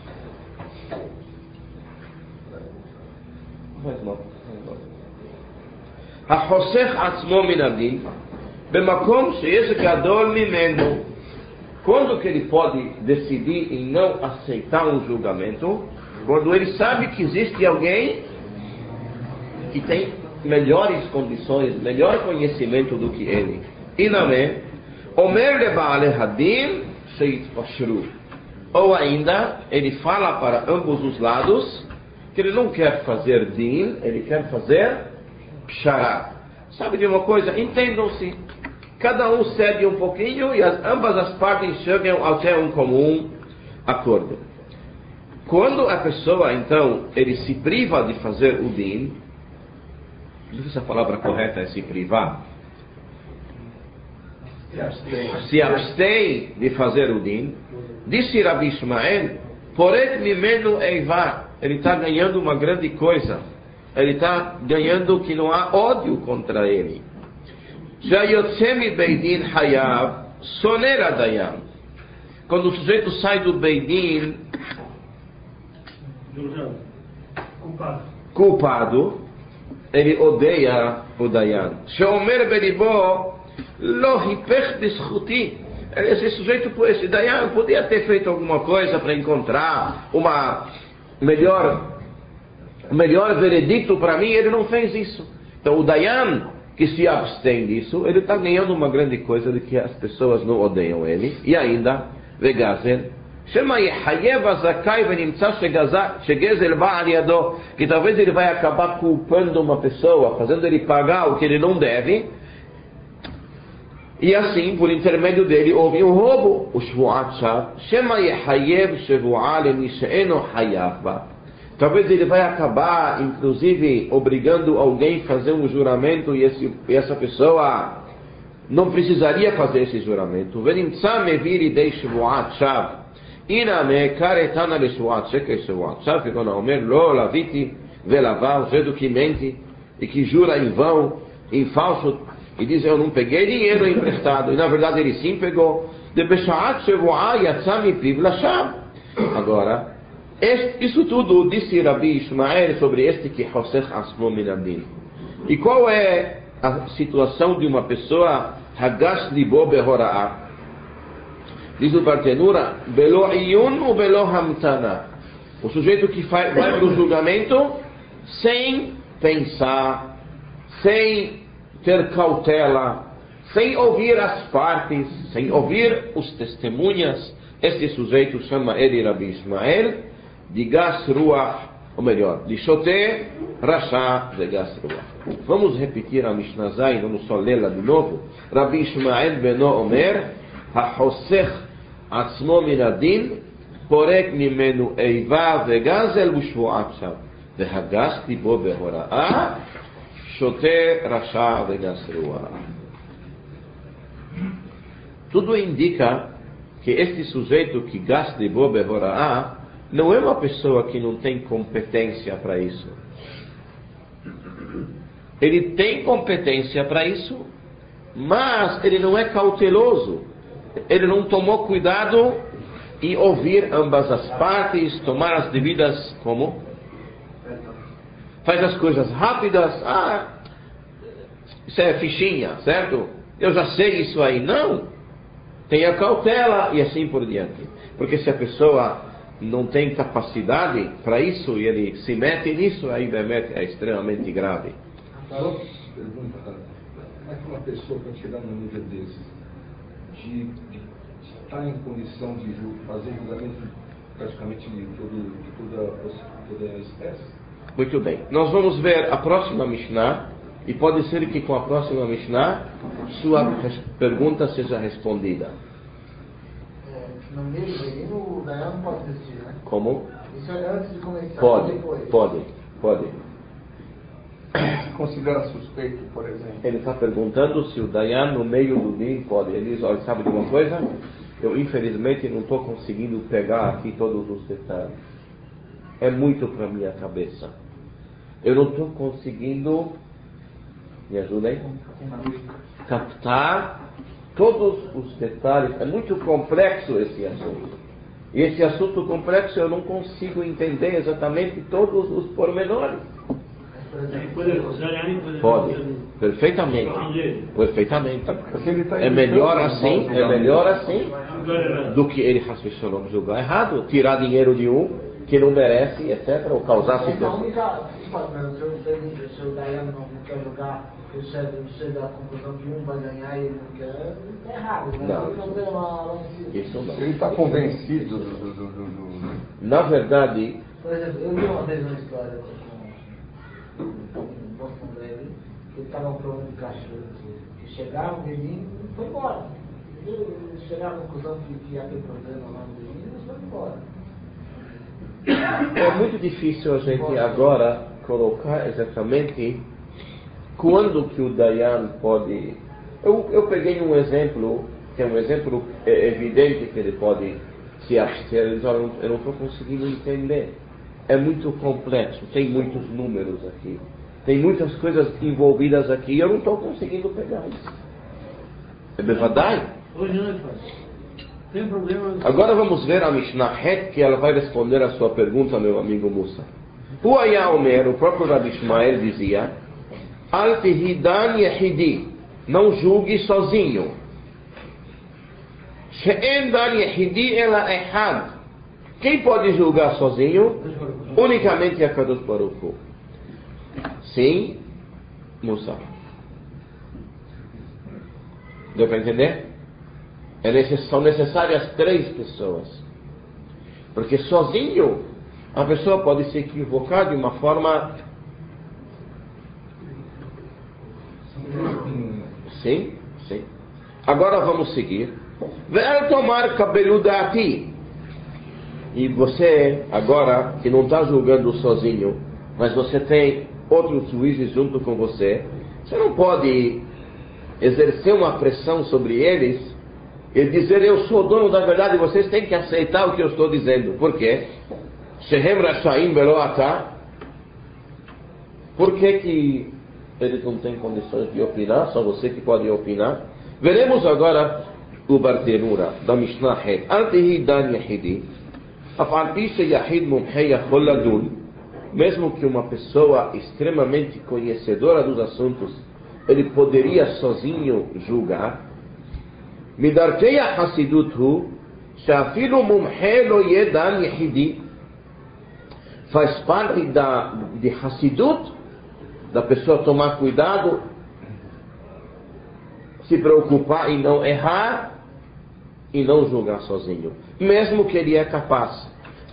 החוסך עצמו מן הדין במקום שיש גדול ממנו. Quando que ele pode decidir em não aceitar um julgamento? Quando ele sabe que existe alguém que tem melhores condições, melhor conhecimento do que ele. Inamé, Omer le'ba'alei hadin sheitpashru. Ou ainda, ele fala para ambos os lados que ele não quer fazer din, ele quer fazer pshará. Sabe de uma coisa? Entendam-se. Cada um cede um pouquinho e as, ambas as partes chegam até um comum acordo. Quando a pessoa, então, ele se priva de fazer o din, não sei se a palavra correta é se privar, se abstém, se abstém de fazer o din, disse Rabi Ishmael, porém mimeno eiva, ele está ganhando uma grande coisa, ele está ganhando que não há ódio contra ele. Jayotzemi beidin hayav sonera dayan. Quando o sujeito sai do beidin culpado, culpado, ele odeia o dayan. Sheomer belibo lo hipech b'zchuti. Esse sujeito, esse Dayan, podia ter feito alguma coisa para encontrar uma melhor, melhor veredito para mim, ele não fez isso. Então o Dayan, que se abstém disso, ele está ganhando uma grande coisa de que as pessoas não odeiam ele, e ainda, Vegazer, que talvez ele vai acabar culpando uma pessoa, fazendo ele pagar o que ele não deve, e assim, por intermédio dele, houve um roubo. O Shvuat Shav, Shema Yehayev Shvu'a Lemí she'eno hayav ba. Talvez ele vai acabar, inclusive, obrigando alguém a fazer um juramento e, esse, e essa pessoa não precisaria fazer esse juramento. Venimtza meviri dei Shvuat Shav. Iname karetana le Shvuat Sheker Shvuat Shav, que quando Omer lo laviti velavá, o jeito que mente e que jura em vão, em falso, e diz, eu não peguei dinheiro emprestado, e na verdade ele sim pegou. De Beshaat Shvu'a yatzami piv lashav. Agora, este, isso tudo disse Rabi Ishmael sobre este que Hosech Asmo Minadin. E qual é a situação de uma pessoa Hagash Libo Behora'ah? Diz o Bartenura, Belo Iyun ou Belo Hamtana? O sujeito que vai, vai para o julgamento sem pensar, sem ter cautela, sem ouvir as partes, sem ouvir os testemunhas. Este sujeito chama ele Rabi Ishmael de Gas Ruach, ou melhor, de Shote Rasha de Gas Ruach. Vamos repetir a Mishnah Zay, vamos só lê-la de novo. Rabi Ishmael beno Omer, HaHosech Atzmo Minadin, Porek Mimenu Eiva Vegazel Bushvuat Shav, Vehagas Libo Behora'ah, Shote Rasha Vegas Ruach. Tudo indica que este sujeito que gasta de boa Behora'ah não é uma pessoa que não tem competência para isso. Ele tem competência para isso, mas ele não é cauteloso. Ele não tomou cuidado em ouvir ambas as partes, tomar as devidas, como? Faz as coisas rápidas. Ah, isso é fichinha, certo? Eu já sei isso aí. Não. Tenha cautela e assim por diante. Porque se a pessoa não tem capacidade para isso e ele se mete nisso, aí é extremamente grave. Carol, pergunta, cara. Como é que uma pessoa pode chegar num nível desse? De, de estar em condição de fazer julgamento praticamente de, todo, de toda, toda a espécie? Muito bem. Nós vamos ver a próxima Mishnah. E pode ser que com a próxima Mishnah sua pergunta seja respondida. No mesmo menino, o Dayan não pode decidir, né? Como? Isso é antes de começar. Pode, pode, pode. Se considera suspeito, por exemplo. Ele está perguntando se o Dayan no meio do dia pode. Ele diz, olha, sabe de uma coisa? Eu infelizmente não estou conseguindo pegar aqui todos os detalhes. É muito para minha cabeça. Eu não estou conseguindo, me ajudem, captar todos os detalhes. É muito complexo esse assunto. E esse assunto complexo eu não consigo entender exatamente todos os pormenores. Pode, perfeitamente. Perfeitamente. É melhor assim, é melhor assim do que ele Hashem julgar errado, tirar dinheiro de um que não merece, etcétera, ou causar situação. Se o Dayan não quer jogar, você dá a conclusão que um vai ganhar e ele não quer, é errado, né? Não, isso não. Ele está convencido do, do, do, do... Na verdade... Por exemplo, eu vi uma vez uma história com um Boston Breve, que ele estava provando de cachorro, que chegava um menino e foi embora. Ele chegava à conclusão que ia ter problema lá no menino e foi embora. É muito difícil a gente agora colocar exatamente quando que o Dayan pode... Eu, eu peguei um exemplo, que é um exemplo evidente que ele pode se abster. Ele diz, olha, eu não estou conseguindo entender. É muito complexo, tem muitos números aqui. Tem muitas coisas envolvidas aqui e eu não estou conseguindo pegar isso. É bevadai? Hoje não é fácil. Tem problema. Agora vamos ver a Mishnah Het, que ela vai responder a sua pergunta, meu amigo Musa. O Aya Omer, o próprio Rabi Ishmael dizia, Al tehidan yehidi, não julgue sozinho. She'en dan yehidi ela echad. Quem pode julgar sozinho? Unicamente a Kadosh Baruch Hu. Sim, Musa. Deu para entender? É necess... São necessárias três pessoas. Porque sozinho a pessoa pode se equivocar de uma forma... Sim, sim. Agora vamos seguir. Ve'al tomar kabeludati. E você, agora, que não está julgando sozinho, mas você tem outros juízes junto com você, você não pode exercer uma pressão sobre eles e dizer: eu sou o dono da verdade, vocês têm que aceitar o que eu estou dizendo. Por quê? Shehem Rashaim Velo Ata. Por que que eles não têm condições de opinar? Só você que pode opinar. Veremos agora o Bartenura da Mishnah Het. Antehi Dan Yehidi. Mesmo que uma pessoa extremamente conhecedora dos assuntos, ele poderia sozinho julgar. Midarkei Hasidut hu, she'afilu mumhe lo yedan yehidi. Faz parte da de Hasidut, da pessoa tomar cuidado, se preocupar em não errar e não julgar sozinho, mesmo que ele é capaz.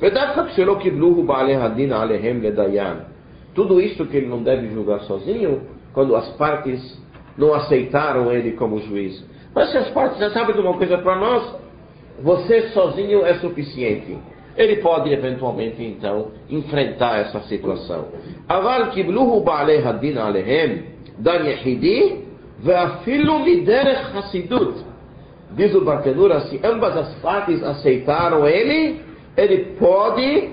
Tudo isso que ele não deve julgar sozinho, quando as partes não aceitaram ele como juiz. Mas se as partes já sabem de uma coisa para nós, você sozinho é suficiente. Ele pode eventualmente então enfrentar essa situação. Aval kibluhu ba'alei hadin alehem dan yehidi ve'afilu miderech hasidut. Diz o Bartenura, se ambas as partes aceitaram ele, ele pode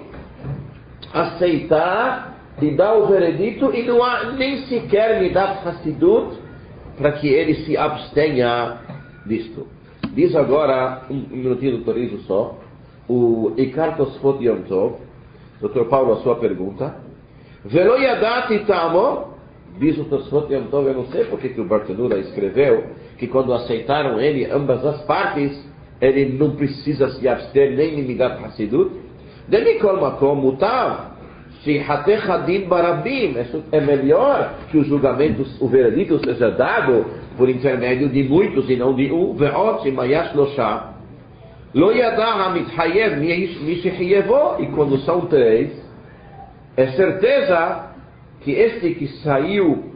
aceitar e dar o veredito, e não há nem sequer midat hasidut para que ele se abstenha disto. Diz agora, um, um minutinho do Torizo só, o Ikar Tosfot Yom Tov, doutor Paulo, a sua pergunta. Velo yadati tamo, diz o Tosfot Yom Tov, eu não sei porque que o Bartenura escreveu que quando aceitaram ele, ambas as partes, ele não precisa se abster nem em midat hasidut. Demikol makom mutav, se hatech hadin barabim, é melhor que o julgamento, o veredito seja dado por intermédio de muitos e não de um. Ve'ot shimayash losha, lo yadah hamithayev mishichiyevo, e quando são três, é certeza que este que saiu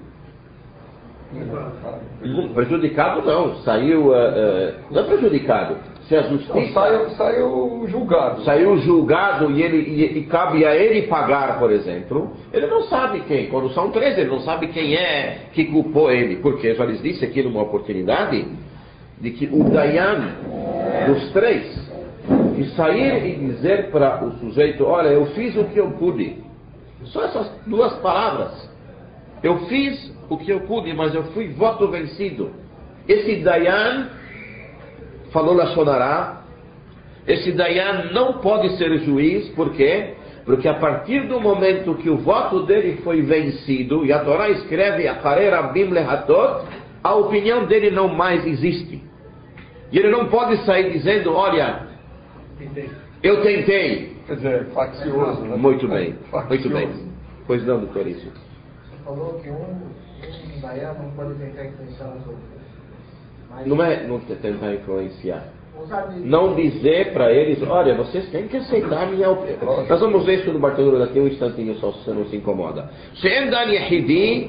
prejudicado não, saiu, uh, uh, não é prejudicado, se a justiça... Não, saiu, saiu julgado. Saiu julgado e, ele, e, e cabe a ele pagar, por exemplo, ele não sabe quem, quando são três, ele não sabe quem é que culpou ele, porque já lhes disse aqui numa oportunidade, de que o Dayan dos três, que sair e dizer para o sujeito: olha, eu fiz o que eu pude, só essas duas palavras, eu fiz o que eu pude, mas eu fui voto vencido. Esse Dayan falou Lashon Hara. Esse Dayan não pode ser juiz. Por quê? Porque a partir do momento que o voto dele foi vencido, e a Torá escreve Acharei Rabim Lehatot, a opinião dele não mais existe. E ele não pode sair dizendo: olha, eu tentei. Quer dizer, faccioso, né? Muito bem, Faccioso. muito bem. Pois não, doutor, isso. Falou que um, um Dayan não pode tentar influenciar os outros. Mas Não é não tentar influenciar. não sabe- Não dizer para eles: olha, vocês têm que aceitar a minha opinião. Nós vamos ver isso no Bartenura daqui um instantinho só, se você não se incomoda. She'en dan yehidi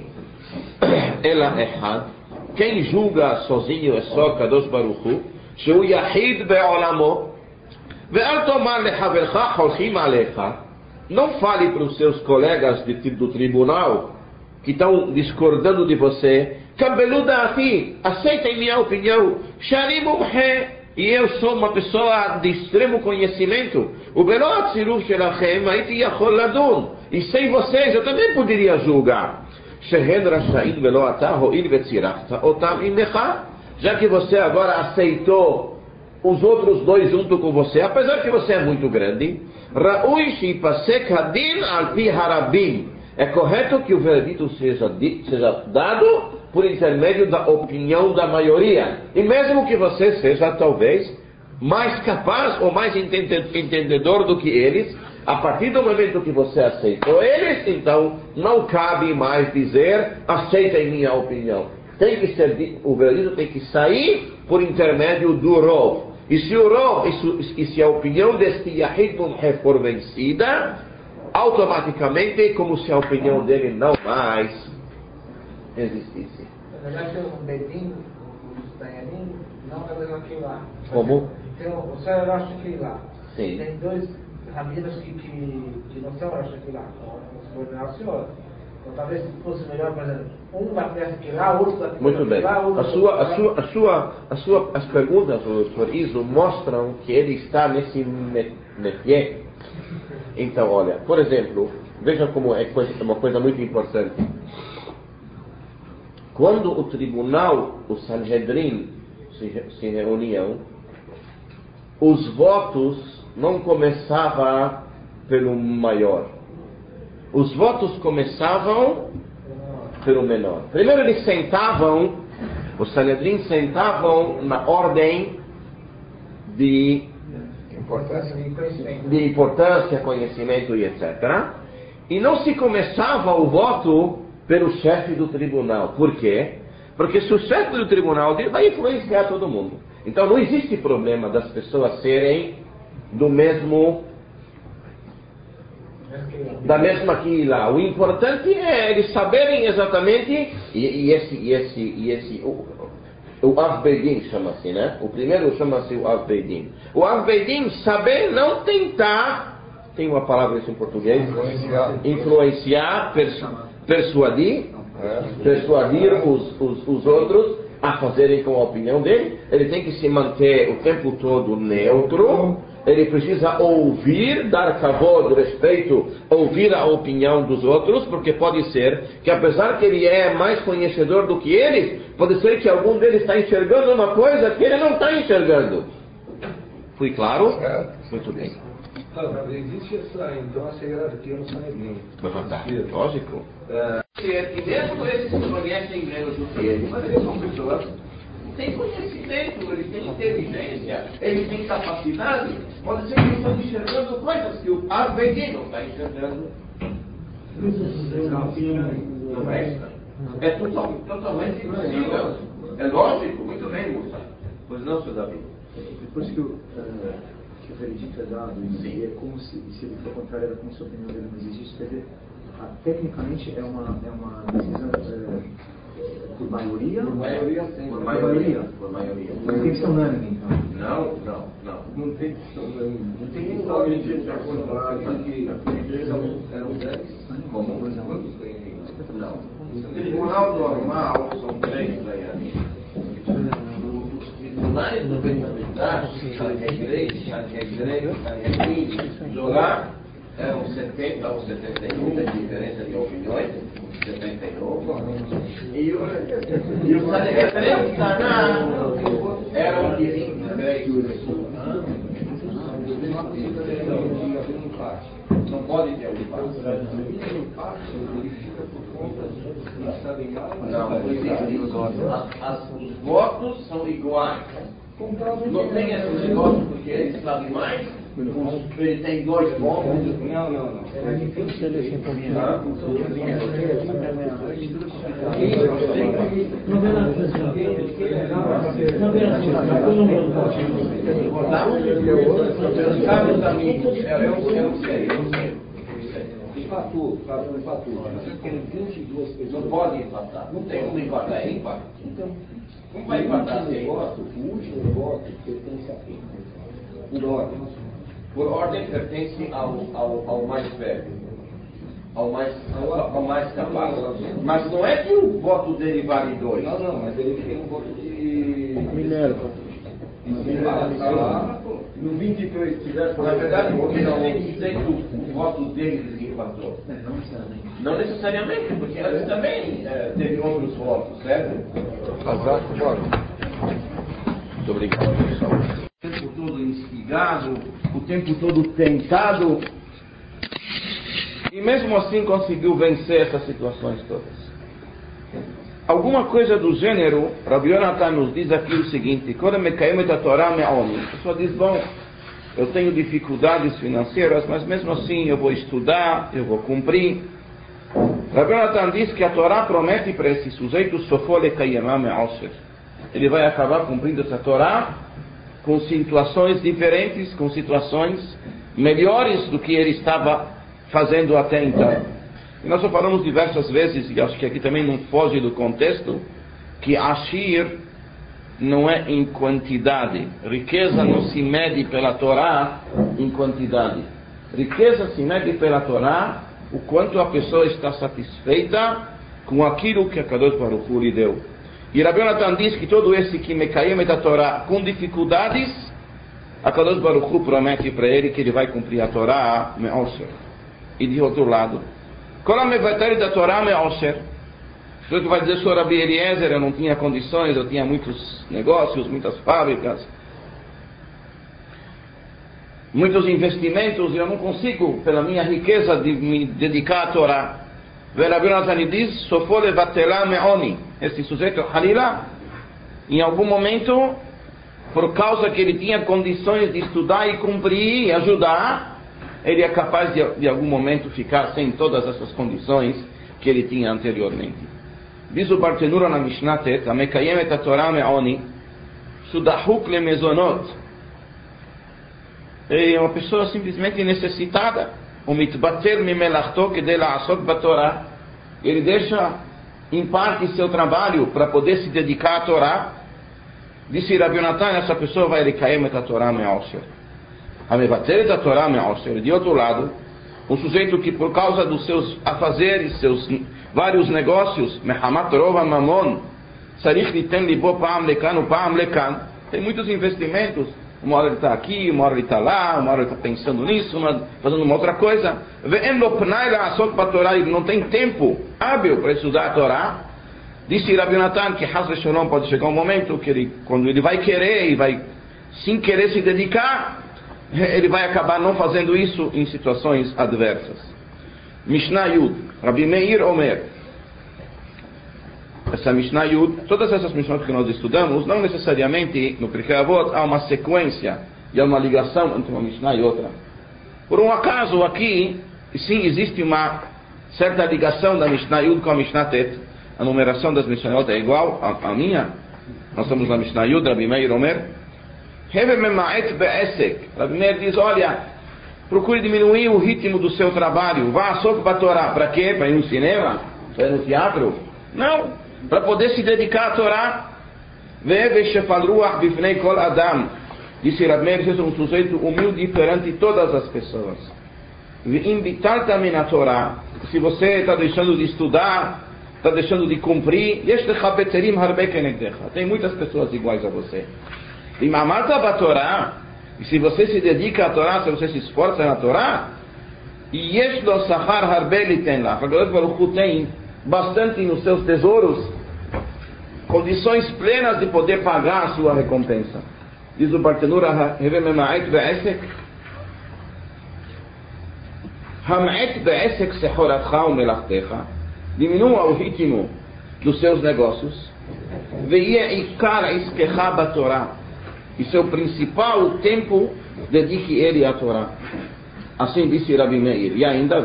ela echad. Quem julga sozinho é só Kadosh Baruch Hu. Shehu yahid be'olamo. Ve'al tomar lechavercha holchim alecha. Não fale para os seus colegas de, do tribunal que estão discordando de você: Kabeluda ati, aceitem minha opinião. Shani mumhe, e eu sou uma pessoa de extremo conhecimento. O belot siruv shelachem haiti yachol ladun, e sem vocês eu também poderia julgar. Shehen rashaim velo ata ho'il vetzirachta otam imecha. Já que você agora aceitou os outros dois junto com você, apesar que você é muito grande, ra'ui shipasek hadin al pi harabim. É correto que o veredito seja, seja dado por intermédio da opinião da maioria. E mesmo que você seja, talvez, mais capaz ou mais entendedor do que eles. A partir do momento que você aceitou eles, então não cabe mais dizer aceitem minha opinião. Tem que ser, o veredito tem que sair por intermédio do Rov. E se o Rov, e se a opinião deste Yahid Mumhe for vencida, automaticamente é como se a opinião dele não mais existisse. Na verdade, o Bedin, os Dayanim, não é mesmo aquilo lá. Como? Tem o senhor Rosh Keilah. Sim. Tem dois rabinos que, que, que não são Rosh Keilah, são subordinados ao senhor. Então talvez fosse melhor, por exemplo, um vai para essa Keilah, outro vai para Muito bem. Keilah, outro A sua, a sua, a sua, a sua, as perguntas do doutor Iso mostram que ele está nesse métier. Então, olha, por exemplo, veja como é coisa, uma coisa muito importante. Quando o tribunal, o Sanhedrin, se, se reuniam, os votos não começavam pelo maior. Os votos começavam pelo menor. Primeiro eles sentavam, os Sanhedrin sentavam na ordem de Importância. de importância, conhecimento e etcétera. E não se começava o voto pelo chefe do tribunal. Por quê? Porque se o chefe do tribunal vai influenciar todo mundo. Então não existe problema das pessoas serem do mesmo da mesma Keilah. O importante é eles saberem exatamente, e, e esse, e esse, e esse o, o Av Beidin chama-se, né? O primeiro chama-se o Av Beidin. O Av Beidin saber não tentar, tem uma palavra isso em português? Influenciar. Influenciar, persu, persuadir, persuadir os, os, os outros a fazerem com a opinião dele. Ele tem que se manter o tempo todo neutro. Ele precisa ouvir, dar kavod, respeito, ouvir a opinião dos outros, porque pode ser que apesar que ele é mais conhecedor do que eles, pode ser que algum deles está enxergando uma coisa que ele não está enxergando. Fui claro? Certo. Muito bem. Ah, existe essa, então, essa hierarquia no Sanhedrin. Lógico. É, e mesmo eles se conhecem menos do que ele, mas eles são pessoas têm conhecimento, eles têm inteligência, eles têm capacidade. Pode ser que eles estão enxergando coisas que o Arvedi não está enxergando. Não é? É total, totalmente possível. É lógico, muito bem, moça. Pois não, senhor Davi? Depois que o, uh, que o veredito é dado, e é como se, se ele for contrário, é como se a opinião dele não existe. Quer dizer, ah, tecnicamente é uma, é uma decisão é, por maioria? Por maioria, sim. Por maioria. Por maioria. Mas tem que ser unânime, então. Não, não, não. Não tem que ser unânime. Não tem nenhum Principalmente nome de a contrário, que eram dez. Como? Quantos tem? Não. O tribunal normal são três Dayanim. Os tribunais do Beit HaMikdash, Sanhedrin, Sanhedrin, Sanhedrin, Zorá, eram setenta ou setenta e um, da diferença de opiniões, setenta e nove. E o, e o Sanhedrin Taná eram de vinte e três pessoas. Não pode ter um empate. Não, os votos são iguais. Não tem esse negócio porque ele sabe mais, ele tem dois votos. Não, não, não. É difícil ele se impugnar. Caros amigos, eu não sei, eu não sei. Empatou, empatou. Você tem vinte e duas pessoas. Não pode empatar, não tem como empatar, é empate. Então, Como vai empatar o sem último voto, o último voto pertence a quem? Por ordem. Por ordem pertence ao, ao, ao mais velho, ao mais, ao, ao mais capaz. Mas não é que o voto dele vale dois. Não, não, mas ele tem um voto de. Minerva. Ah, no vinte e três tivesse. Na verdade, porque não tem que dizer que o, o voto dele desempatou. Não necessariamente. Não necessariamente, porque antes também é, teve outros votos, certo? Azar, bora. Muito obrigado, pessoal. O tempo todo instigado, o tempo todo tentado, e mesmo assim conseguiu vencer essas situações todas. alguma coisa do gênero, Rabbi Yonatan nos diz aqui o seguinte: quando me caiu a Torá me oni. A pessoa diz, bom, eu tenho dificuldades financeiras, mas mesmo assim eu vou estudar, eu vou cumprir. Rabbi Yonatan diz que a Torá promete para esse sujeito sofole kayemah me'osher. Ele vai acabar cumprindo essa Torá com situações diferentes, com situações melhores do que ele estava fazendo até então. E nós já falamos diversas vezes, e acho que aqui também não foge do contexto, que Ashir não é em quantidade. Riqueza não se mede pela Torá em quantidade. Riqueza se mede pela Torá o quanto a pessoa está satisfeita com aquilo que a Kadosh Baruch Hu lhe deu. E Rabbi Yonatan diz que todo esse que me caiu da Torá com dificuldades, a Kadosh Baruch Hu promete para ele que ele vai cumprir a Torá me'osher. E de outro lado, qual a mevater da Torá me'osher? Você vai dizer, sou Rabbi Eliezer, eu não tinha condições, eu tinha muitos negócios, muitas fábricas, muitos investimentos, e eu não consigo, pela minha riqueza, de me dedicar à Torá. Rabbi Yonatan diz, sofo levatela me'oni. Esse sujeito, Halila, em algum momento, por causa que ele tinha condições de estudar e cumprir e ajudar, ele é capaz de, de algum momento, ficar sem todas essas condições que ele tinha anteriormente. Diz o Bartenura na Mishnah Tet, Amekayem et Torah me'oni, Sudahuk le mezonot. É uma pessoa simplesmente necessitada. O mitbater mimelachto kedei la'asok batorah. Ele deixa em parte seu trabalho para poder se dedicar à Torá. Disse Rabbi Yonatan, essa pessoa vai rekayem et Torah me'osher. Amevater et Torah me'osher. De outro lado, um sujeito que por causa dos seus afazeres, seus vários negócios, mehamat rova mamon, sarich liten libo pa'am lekan, pa'am lekan, tem muitos investimentos. Uma hora ele está aqui, uma hora ele está lá, uma hora ele está pensando nisso, uma, fazendo uma outra coisa. Ele não tem tempo hábil para estudar a Torá. Disse Rabbi Yonatan que Haz Shalom pode chegar um momento que ele, quando ele vai querer e vai sem querer se dedicar, ele vai acabar não fazendo isso em situações adversas. Mishnah Yud, Rabbi Meir Omer. Essa Mishnah Yud, todas essas Mishnahs que nós estudamos, não necessariamente no Pirkei Avot há uma sequência e há uma ligação entre uma Mishnah e outra. Por um acaso aqui, sim, existe uma certa ligação da Mishnah Yud com a Mishnah Tet. A numeração das Mishnayot é igual à, à minha. Nós estamos na Mishnah Yud, Rabbi Meir Omer. Hever mema'et be'esek. Rabbi Meir diz, olha, procure diminuir o ritmo do seu trabalho. Vá a Sof Batorá. Para quê? Para ir no cinema? Para ir no teatro? Não. Para poder se dedicar à Torá. Disse Rabbi Meir, você é um sujeito humilde perante todas as pessoas. Se você está deixando de estudar, está deixando de cumprir, tem muitas pessoas iguais a você. E se você se dedica à Torá, se você se esforça na Torá, e tem bastante nos seus tesouros, condições plenas de poder pagar a sua recompensa. Diz o Bartenura, diminua o ritmo dos seus negócios, e seu principal tempo dedique ele à Torá. Assim disse Rabbi Meir. E ainda,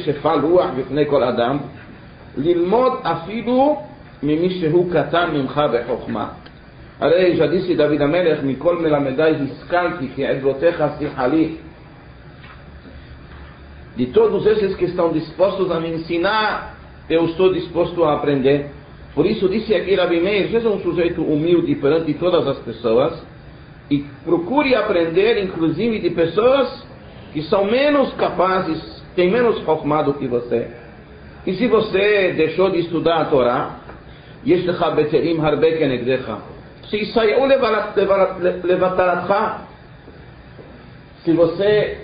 lilmod afilu mimishehu katan mimcha bechokma. Arei, já disse David Amelech, mikol melamedai hiskalti ki edrotecha sihali. De todos esses que estão dispostos a me ensinar, eu estou disposto a aprender. Por isso disse aqui Rabbi Meir, seja um sujeito humilde perante todas as pessoas e procure aprender inclusive de pessoas que são menos capazes, têm menos chokmah do que você. E se você deixou de estudar a Torá, יש לך בטלים הרבה כנגדך, שיסייעו לבטלתך. Se você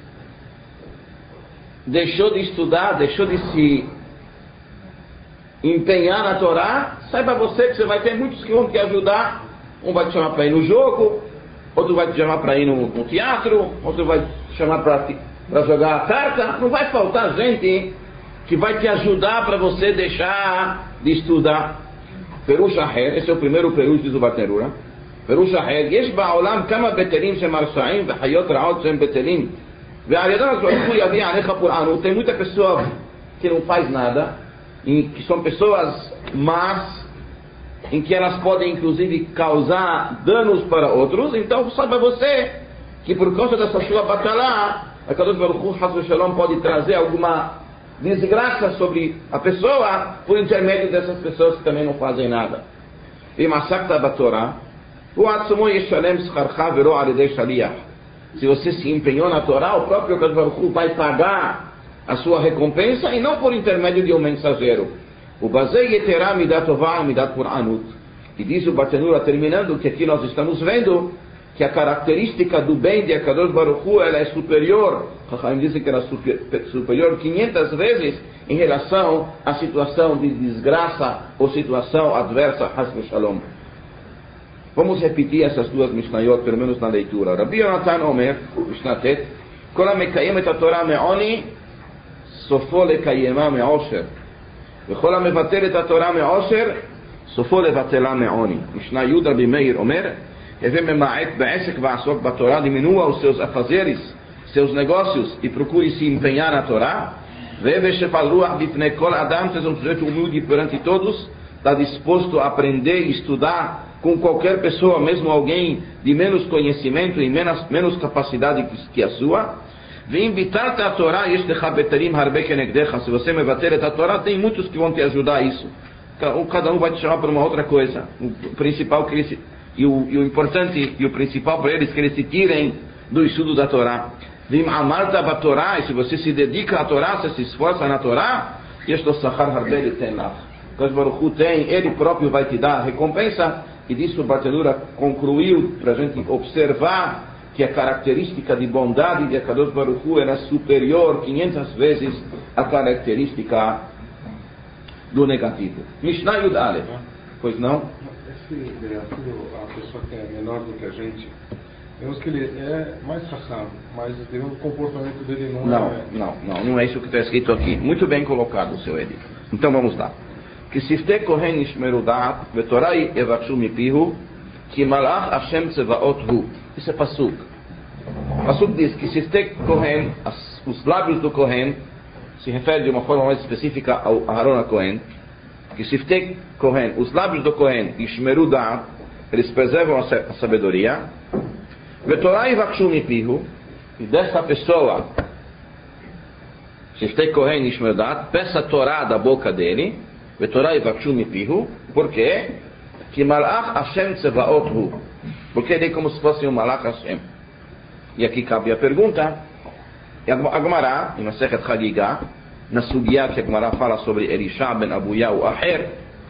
deixou de estudar, deixou de se empenhar na Torá, saiba você que você vai ter muitos que vão te ajudar. Um vai te chamar para ir no jogo, outro vai te chamar para ir no, no teatro, outro vai te chamar para jogar a carta. Não vai faltar gente que vai te ajudar para você deixar de estudar. Perush Aher, esse é o primeiro Perush, diz o Bartenura. Perush Aher, Yesh ba'olam kama betelim shem arsa'im v'hayot ra'ot shem betelim ve'ariadan azorku yavi alecha pur'anu. Tem muita pessoa que não faz nada, em, que são pessoas más, em que elas podem inclusive causar danos para outros. Então saiba você que por causa dessa sua batalha, a Kadosh Baruch Hu Chas v'Shalom pode trazer alguma desgraça sobre a pessoa por intermédio dessas pessoas que também não fazem nada. E Masakta Batorah, o Atsumo Yeshalem Scharcha Vero Aridei Shaliach. Se você se empenhou na Torá, o próprio Kadosh Baruch Hu vai pagar a sua recompensa e não por intermédio de um mensageiro. O Bazei Yeterah Midat Tovah Midat Pur'anut. E diz o Bartenura, terminando, que aqui nós estamos vendo que a característica do bem de Akadosh Baruch Hu, ela é superior, Chachamim dizem que ela é superior quinhentas vezes em relação à situação de desgraça ou situação adversa, Chas v'Shalom. Vamos repetir essas duas Mishnayot, pelo menos na leitura. Rabbi Yonatan Omer, Mishnatet, Kol HaMekayem et HaTorah me'oni, Sofo lekayema me'osher. V'chol HaMevatel et HaTorah me'osher, Sofo levatela me'oni. Mishnah Yud Rabbi Meir Omer, diminua os seus afazeres, seus negócios e procure se empenhar na Torá. Adam, seja um sujeito humilde perante todos, está disposto a aprender e estudar com qualquer pessoa, mesmo alguém de menos conhecimento e menos, menos capacidade que, que a sua. Se você me bater a Torá, tem muitos que vão te ajudar a isso. Cada um vai te chamar para uma outra coisa. O principal que ele E o, e o importante e o principal para eles é que eles se tirem do estudo da Torá. Vim amarta ba Torá, e se você se dedica à Torá, se se esforça na Torá, este sachar harbel tem lá. Kadosh Baruch Hu tem, ele próprio vai te dar a recompensa. E disso o Bartenura concluiu para a gente observar que a característica de bondade de Kadosh Baruch Hu era superior quinhentas vezes à característica do negativo. Mishnah Yud Aleph, pois não? Esse a pessoa que é menor do que a gente, vemos que ele é mais racham, mas o comportamento dele não, não é... Não, não, não é isso que está escrito aqui. Muito bem colocado, seu Edi. Então vamos lá. Que sifte kohen ishmeru da'at, vetorai evakshu mipihu, ki malach Hashem tzevaot hu. Isso é Pasuk. Pasuk diz que sifte kohen, os lábios do kohen, se refere de uma forma mais específica ao Aharon HaKohen, que Siftei Kohen, os lábios do Kohen, Ishmeru Da'at, eles preservam a sabedoria. Vetorah Yivakshu Mipihu, e dessa pessoa, Siftei Kohen, Ishmeru Da'at, peça a Torá da boca dele. Vetorah Yivakshu Mipihu, por quê? Que Malach Hashem Tzevaot Hu, porque ele é como se fosse um Malach Hashem. E aqui cabe a pergunta, a Gemara, em Masechet Chagigah, na Sugiyah que a Gemara fala sobre Elisha ben Abuya o Aher,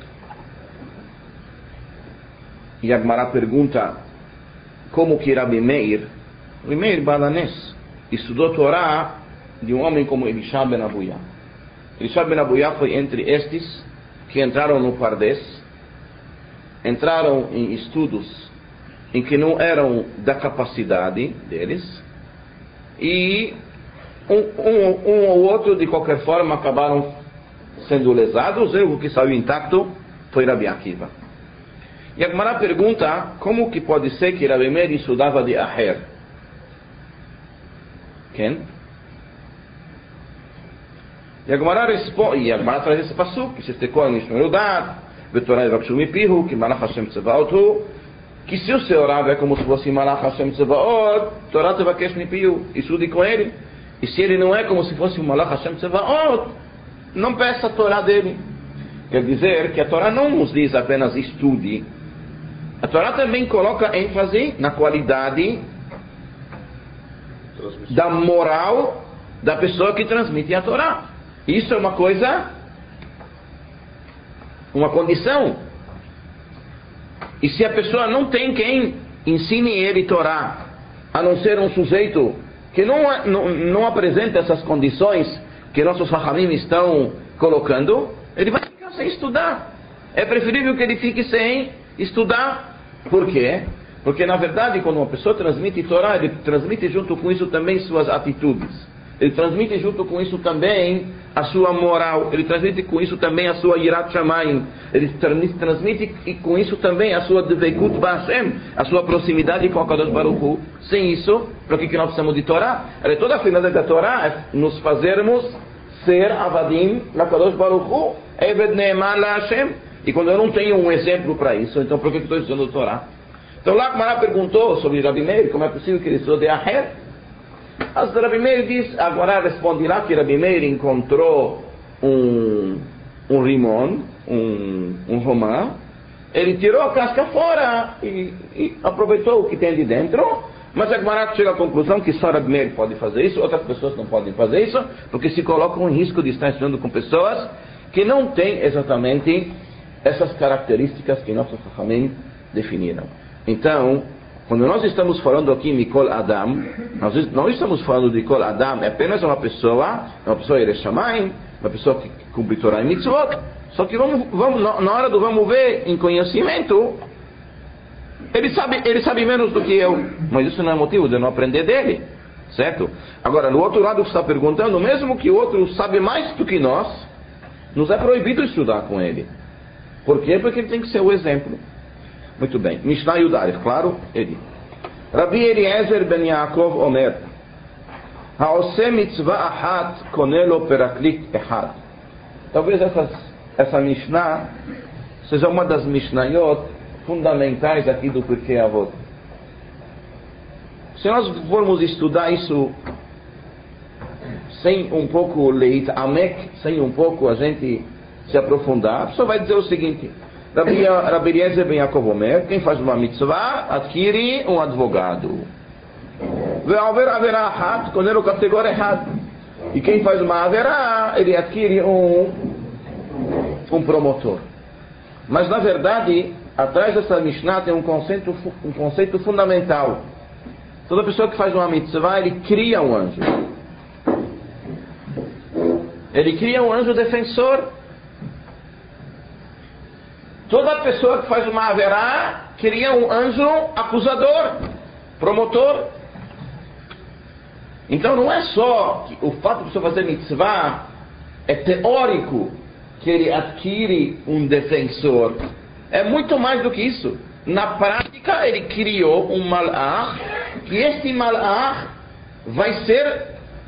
e a Gemara pergunta como que Rabbi Meir, Rabbi Meir Balanes, estudou Torá de um homem como Elisha ben Abuya. Elisha ben Abuya foi entre estes que entraram no Pardes, entraram em estudos em que não eram da capacidade deles, e Um, um, um ou outro, de qualquer forma, acabaram sendo lesados. O que saiu intacto foi Rabi Akiva. E a Gemara pergunta como que pode ser que Rabi Meir estudava de Aher. Quem? E a Gemara responde, e a Gemara traz esse passuco, que se tecou em Ishmerudat, Vetorah Yivakshu Mipihu, que Malach Hashem Tzevaot Hu, que se o seu Rav é como se fosse Malach Hashem Tzevaot, Torah Tevakesh Mipihu, estude com ele. E se ele não é como se fosse um Malach Hashem Tzevaot, não peça a Torá dele. Quer dizer que a Torá não nos diz apenas estude. A Torá também coloca ênfase na qualidade da moral da pessoa que transmite a Torá. Isso é uma coisa, uma condição. E se a pessoa não tem quem ensine ele Torá, a não ser um sujeito que não, não, não apresenta essas condições que nossos Chachamim estão colocando, ele vai ficar sem estudar. É preferível que ele fique sem estudar. Por quê? Porque na verdade quando uma pessoa transmite Torá, ele transmite junto com isso também suas atitudes. ele transmite junto com isso também a sua moral, ele transmite com isso também a sua Yirat Shamayim, ele transmite com isso também a sua Dveikut Ba'Hashem, a sua proximidade com a Kadosh Baruch Hu. Sem isso, para que nós precisamos de Torá? Toda a finalidade da Torá é nos fazermos ser Avadim na Kadosh Baruch Hu, Eved Ne'eman LaHashem. E quando eu não tenho um exemplo para isso, então por que eu estou estudando Torá? Então lá Gemara perguntou sobre Rabi Meir, como é possível que ele estudou de Aher? As Rabi Meir diz, agora responde lá que Rabi Meir encontrou um, um rimon, um, um romã, ele tirou a casca fora e, e aproveitou o que tem de dentro, mas a Gemara chega à conclusão que só Rabi Meir pode fazer isso, outras pessoas não podem fazer isso, porque se colocam em risco de estar estudando com pessoas que não têm exatamente essas características que nossos Chachamim definiram. Então, quando nós estamos falando aqui de Kol Adam, nós não estamos falando de Kol Adam, é apenas uma pessoa, uma pessoa Yirei Shamayim, uma pessoa que cumpre Torah e Mitzvot, só que vamos, vamos, na hora do vamos ver, em conhecimento, ele sabe, ele sabe menos do que eu, mas isso não é motivo de eu não aprender dele, certo? Agora, no outro lado você está perguntando, mesmo que o outro sabe mais do que nós, nos é proibido estudar com ele. Por quê? Porque ele tem que ser o exemplo. Muito bem. Mishnah Yudalef, claro, ele. Rabbi Eliezer ben Yaakov Omer, Haoseh mitzvah ahat konelo peraklit ehad. Talvez essas, essa Mishnah seja uma das Mishnayot fundamentais aqui do Pirkei Avot. Se nós formos estudar isso sem um pouco leit amek, sem um pouco a gente se aprofundar, a pessoa vai dizer o seguinte: Rabbi Eliezer ben Yaakov Omer, quem faz uma mitzvah adquire um advogado. E quem faz uma averá, ele adquire um, um promotor. Mas na verdade, atrás dessa Mishnah tem um conceito, um conceito fundamental. Toda pessoa que faz uma mitzvah, ele cria um anjo. Ele cria um anjo defensor. Toda pessoa que faz uma averá cria um anjo acusador, promotor. Então não é só que o fato de a pessoa fazer mitzvah é teórico que ele adquire um defensor. É muito mais do que isso. Na prática ele criou um malach, que este malach vai ser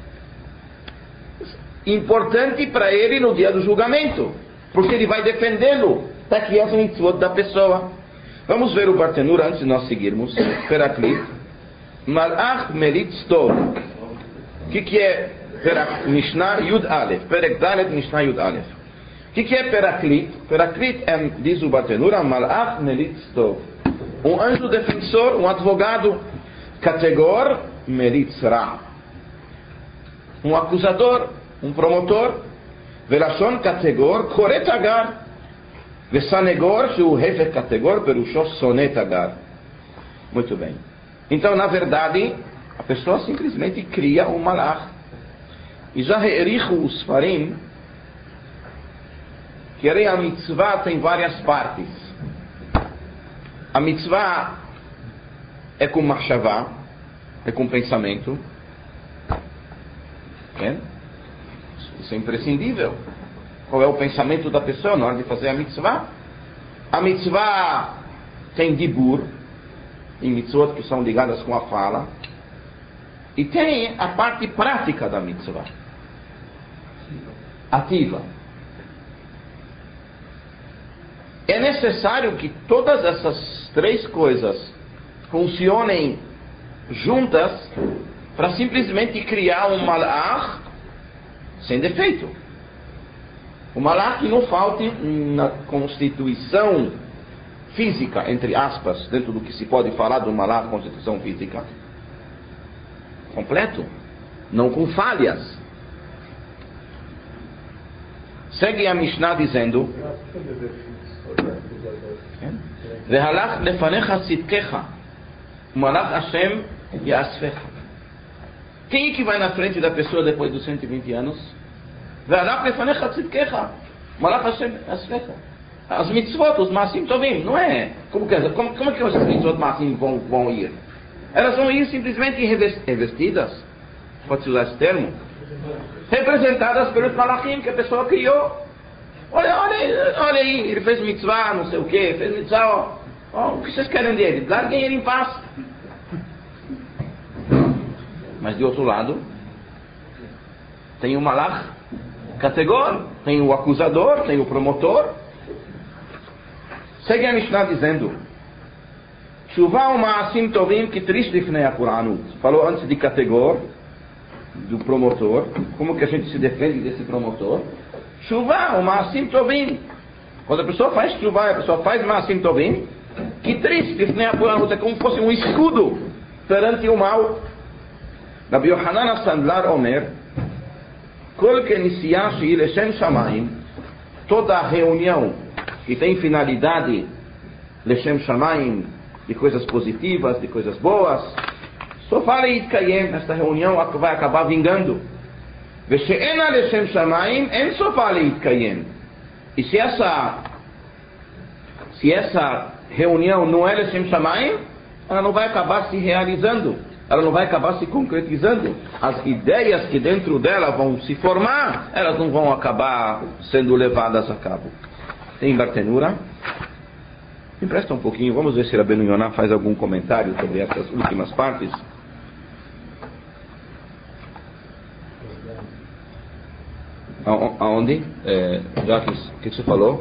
importante para ele no dia do julgamento, porque ele vai defendê-lo. Está aqui as mitzvot da pessoa. Vamos ver o Bartenura antes de nós seguirmos. Peraklit. Malach melitz tov. O que, que é Perak, Mishnah Yud Alef? Perek Dalet, Mishnah Yud Alef. O que, que é Peraklit? Peraklit é, diz o Bartenura, Malach melitz tov. Um anjo defensor, um advogado. Kategor melitz ra. Um acusador, um promotor. Velashon kategor koret agar. Vesanegor, o Hefer Kategor, Perushó Sonet Agar. Muito bem. Então, na verdade, a pessoa simplesmente cria um malach. E já reericho os farim, que a mitzvah tem várias partes. A mitzvah é com machshavá, é com pensamento. É? Isso é imprescindível. Qual é o pensamento da pessoa na hora de fazer a mitzvah? A mitzvah tem dibur, em mitzvot que são ligadas com a fala, e tem a parte prática da mitzvah, ativa. É necessário que todas essas três coisas funcionem juntas para simplesmente criar um malach sem defeito. O malach que não falte na constituição física, entre aspas, dentro do que se pode falar do malach, constituição física. Completo. Não com falhas. Segue a Mishnah dizendo: Vehalach lefanecha sitkecha, malach Hashem yasfecha. Quem é que vai na frente da pessoa depois dos cento e vinte anos? Vehalach lefanecha sitkecha, malach Hashem yasfecha. As mitzvot, os maasim tovim, não é? Como que, como, como que as mitzvot maasim vão, vão ir? Elas vão ir simplesmente revestidas, pode-se usar esse termo, representadas pelos malachim que a pessoa criou. Olha, olha, olha aí, ele fez mitzvah, não sei o que, fez mitzvah, ó, ó, o que vocês querem dele? Larguem ele em paz. Mas de outro lado, tem o malach categor, tem o acusador, tem o promotor. Segue a Mishnah dizendo: Shuvah u'ma'asim tovim que triste lifnei ha'Quranut. Falou antes de categor, do promotor. Como que a gente se defende desse promotor? Shuvah u'ma'asim tovim. Quando a pessoa faz shuvah, a pessoa faz ma'asim tovim, que triste lifnei ha'Quranut. É como se fosse um escudo perante o mal. Rabbi Yohanan HaSandlar Omer: Kol kenisiah shehi leshem shamayim. Toda reunião que tem finalidade leshem shamayim, de coisas positivas, de coisas boas, só fala yitkayem, nesta reunião vai acabar vingando. Veshe'ena leshem shamayim en só fala yitkayem. E se essa se essa reunião não é leshem shamayim, ela não vai acabar se realizando, ela não vai acabar se concretizando. As ideias que dentro dela vão se formar, elas não vão acabar sendo levadas a cabo. Tem Bartenura? Empresta um pouquinho, vamos ver se Rabbeinu Yonah faz algum comentário sobre essas últimas partes. Aonde? É, Jacques, o que você falou?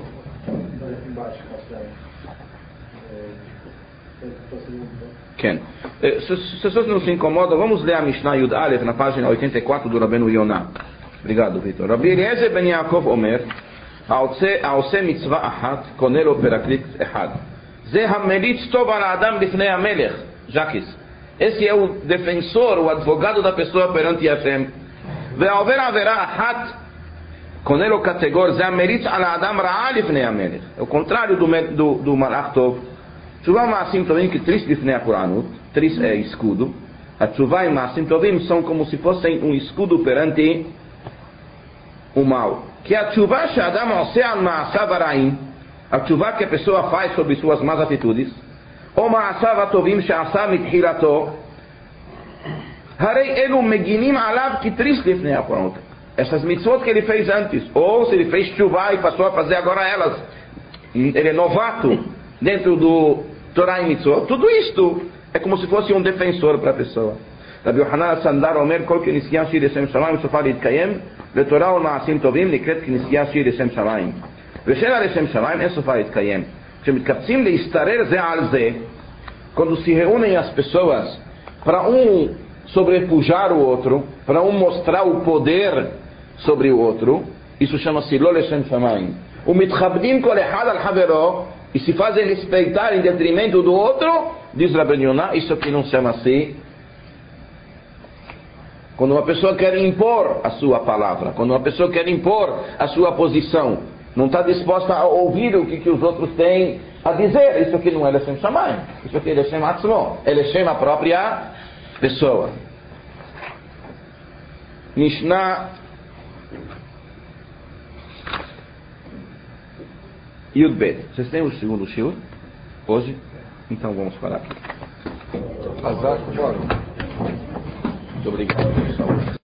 Ken. Se as pessoas não se incomodam, vamos ler a Mishnah Yud Aleph na página oitenta e quatro do Rabbeinu Yonah. Obrigado, Vitor. Rabbi Eliezer ben Yaakov Omer: העושה מצווה אחת, קונה לו פרקליט אחד. זה המליץ טוב על האדם לפני המלך. Jacques. Esse é o defensor, o advogado da pessoa perante Hashem. והעובר עבירה אחת, קונה לו קטגור. זה המליץ על האדם רעה לפני המלך. É o contrário do, do, do malach tov. Tshuvah ma'asim tovim que tris לפני הקוראנות. Tris é escudo. A tshuvah e ma'asim tovim são como se fossem um escudo perante o mal. Que a tshuvah she'adam oseh al ma'asav hara'im, a tshuvah que a pessoa faz sobre suas más atitudes, ou ma'asav hatovim she'asa mitchilato, harei elu meginim alav kitris lifnei ha'Quranut. Essas mitzvot que ele fez antes, ou se ele fez tshuvah e passou a fazer agora elas, ele é novato dentro do Torah e mitzvot, tudo isto é como se fosse um defensor para a pessoa. Rabbi Yohanan HaSandlar Omer: Kol kenisiah shehi leshem shamayim sofa להתקיים, לתורה ולמעשים טובים נקראת כנסייה שהיא לשם שמיים. ושאלה לשם שמיים אין סופה להתקיים. כשמתקבצים להסתרר זה על זה, quando se reúnem as pessoas para um sobrepujar o outro, para um mostrar o poder sobre o outro, isso chama-se lo leshem shamayim. ומתכבדים כל אחד על חברו, e se fazem respeitar em detrimento do outro, diz Rabbi Yonah, isso aqui não chama-se. Quando uma pessoa quer impor a sua palavra, quando uma pessoa quer impor a sua posição, não está disposta a ouvir o que, que os outros têm a dizer, isso aqui não é Leshem Shamayim, isso aqui é Leshem Atzmo, é Leshem a própria pessoa. Mishnah Yud Bet. Vocês têm o segundo shiur hoje? Então vamos parar aqui. Muito obrigado, pessoal.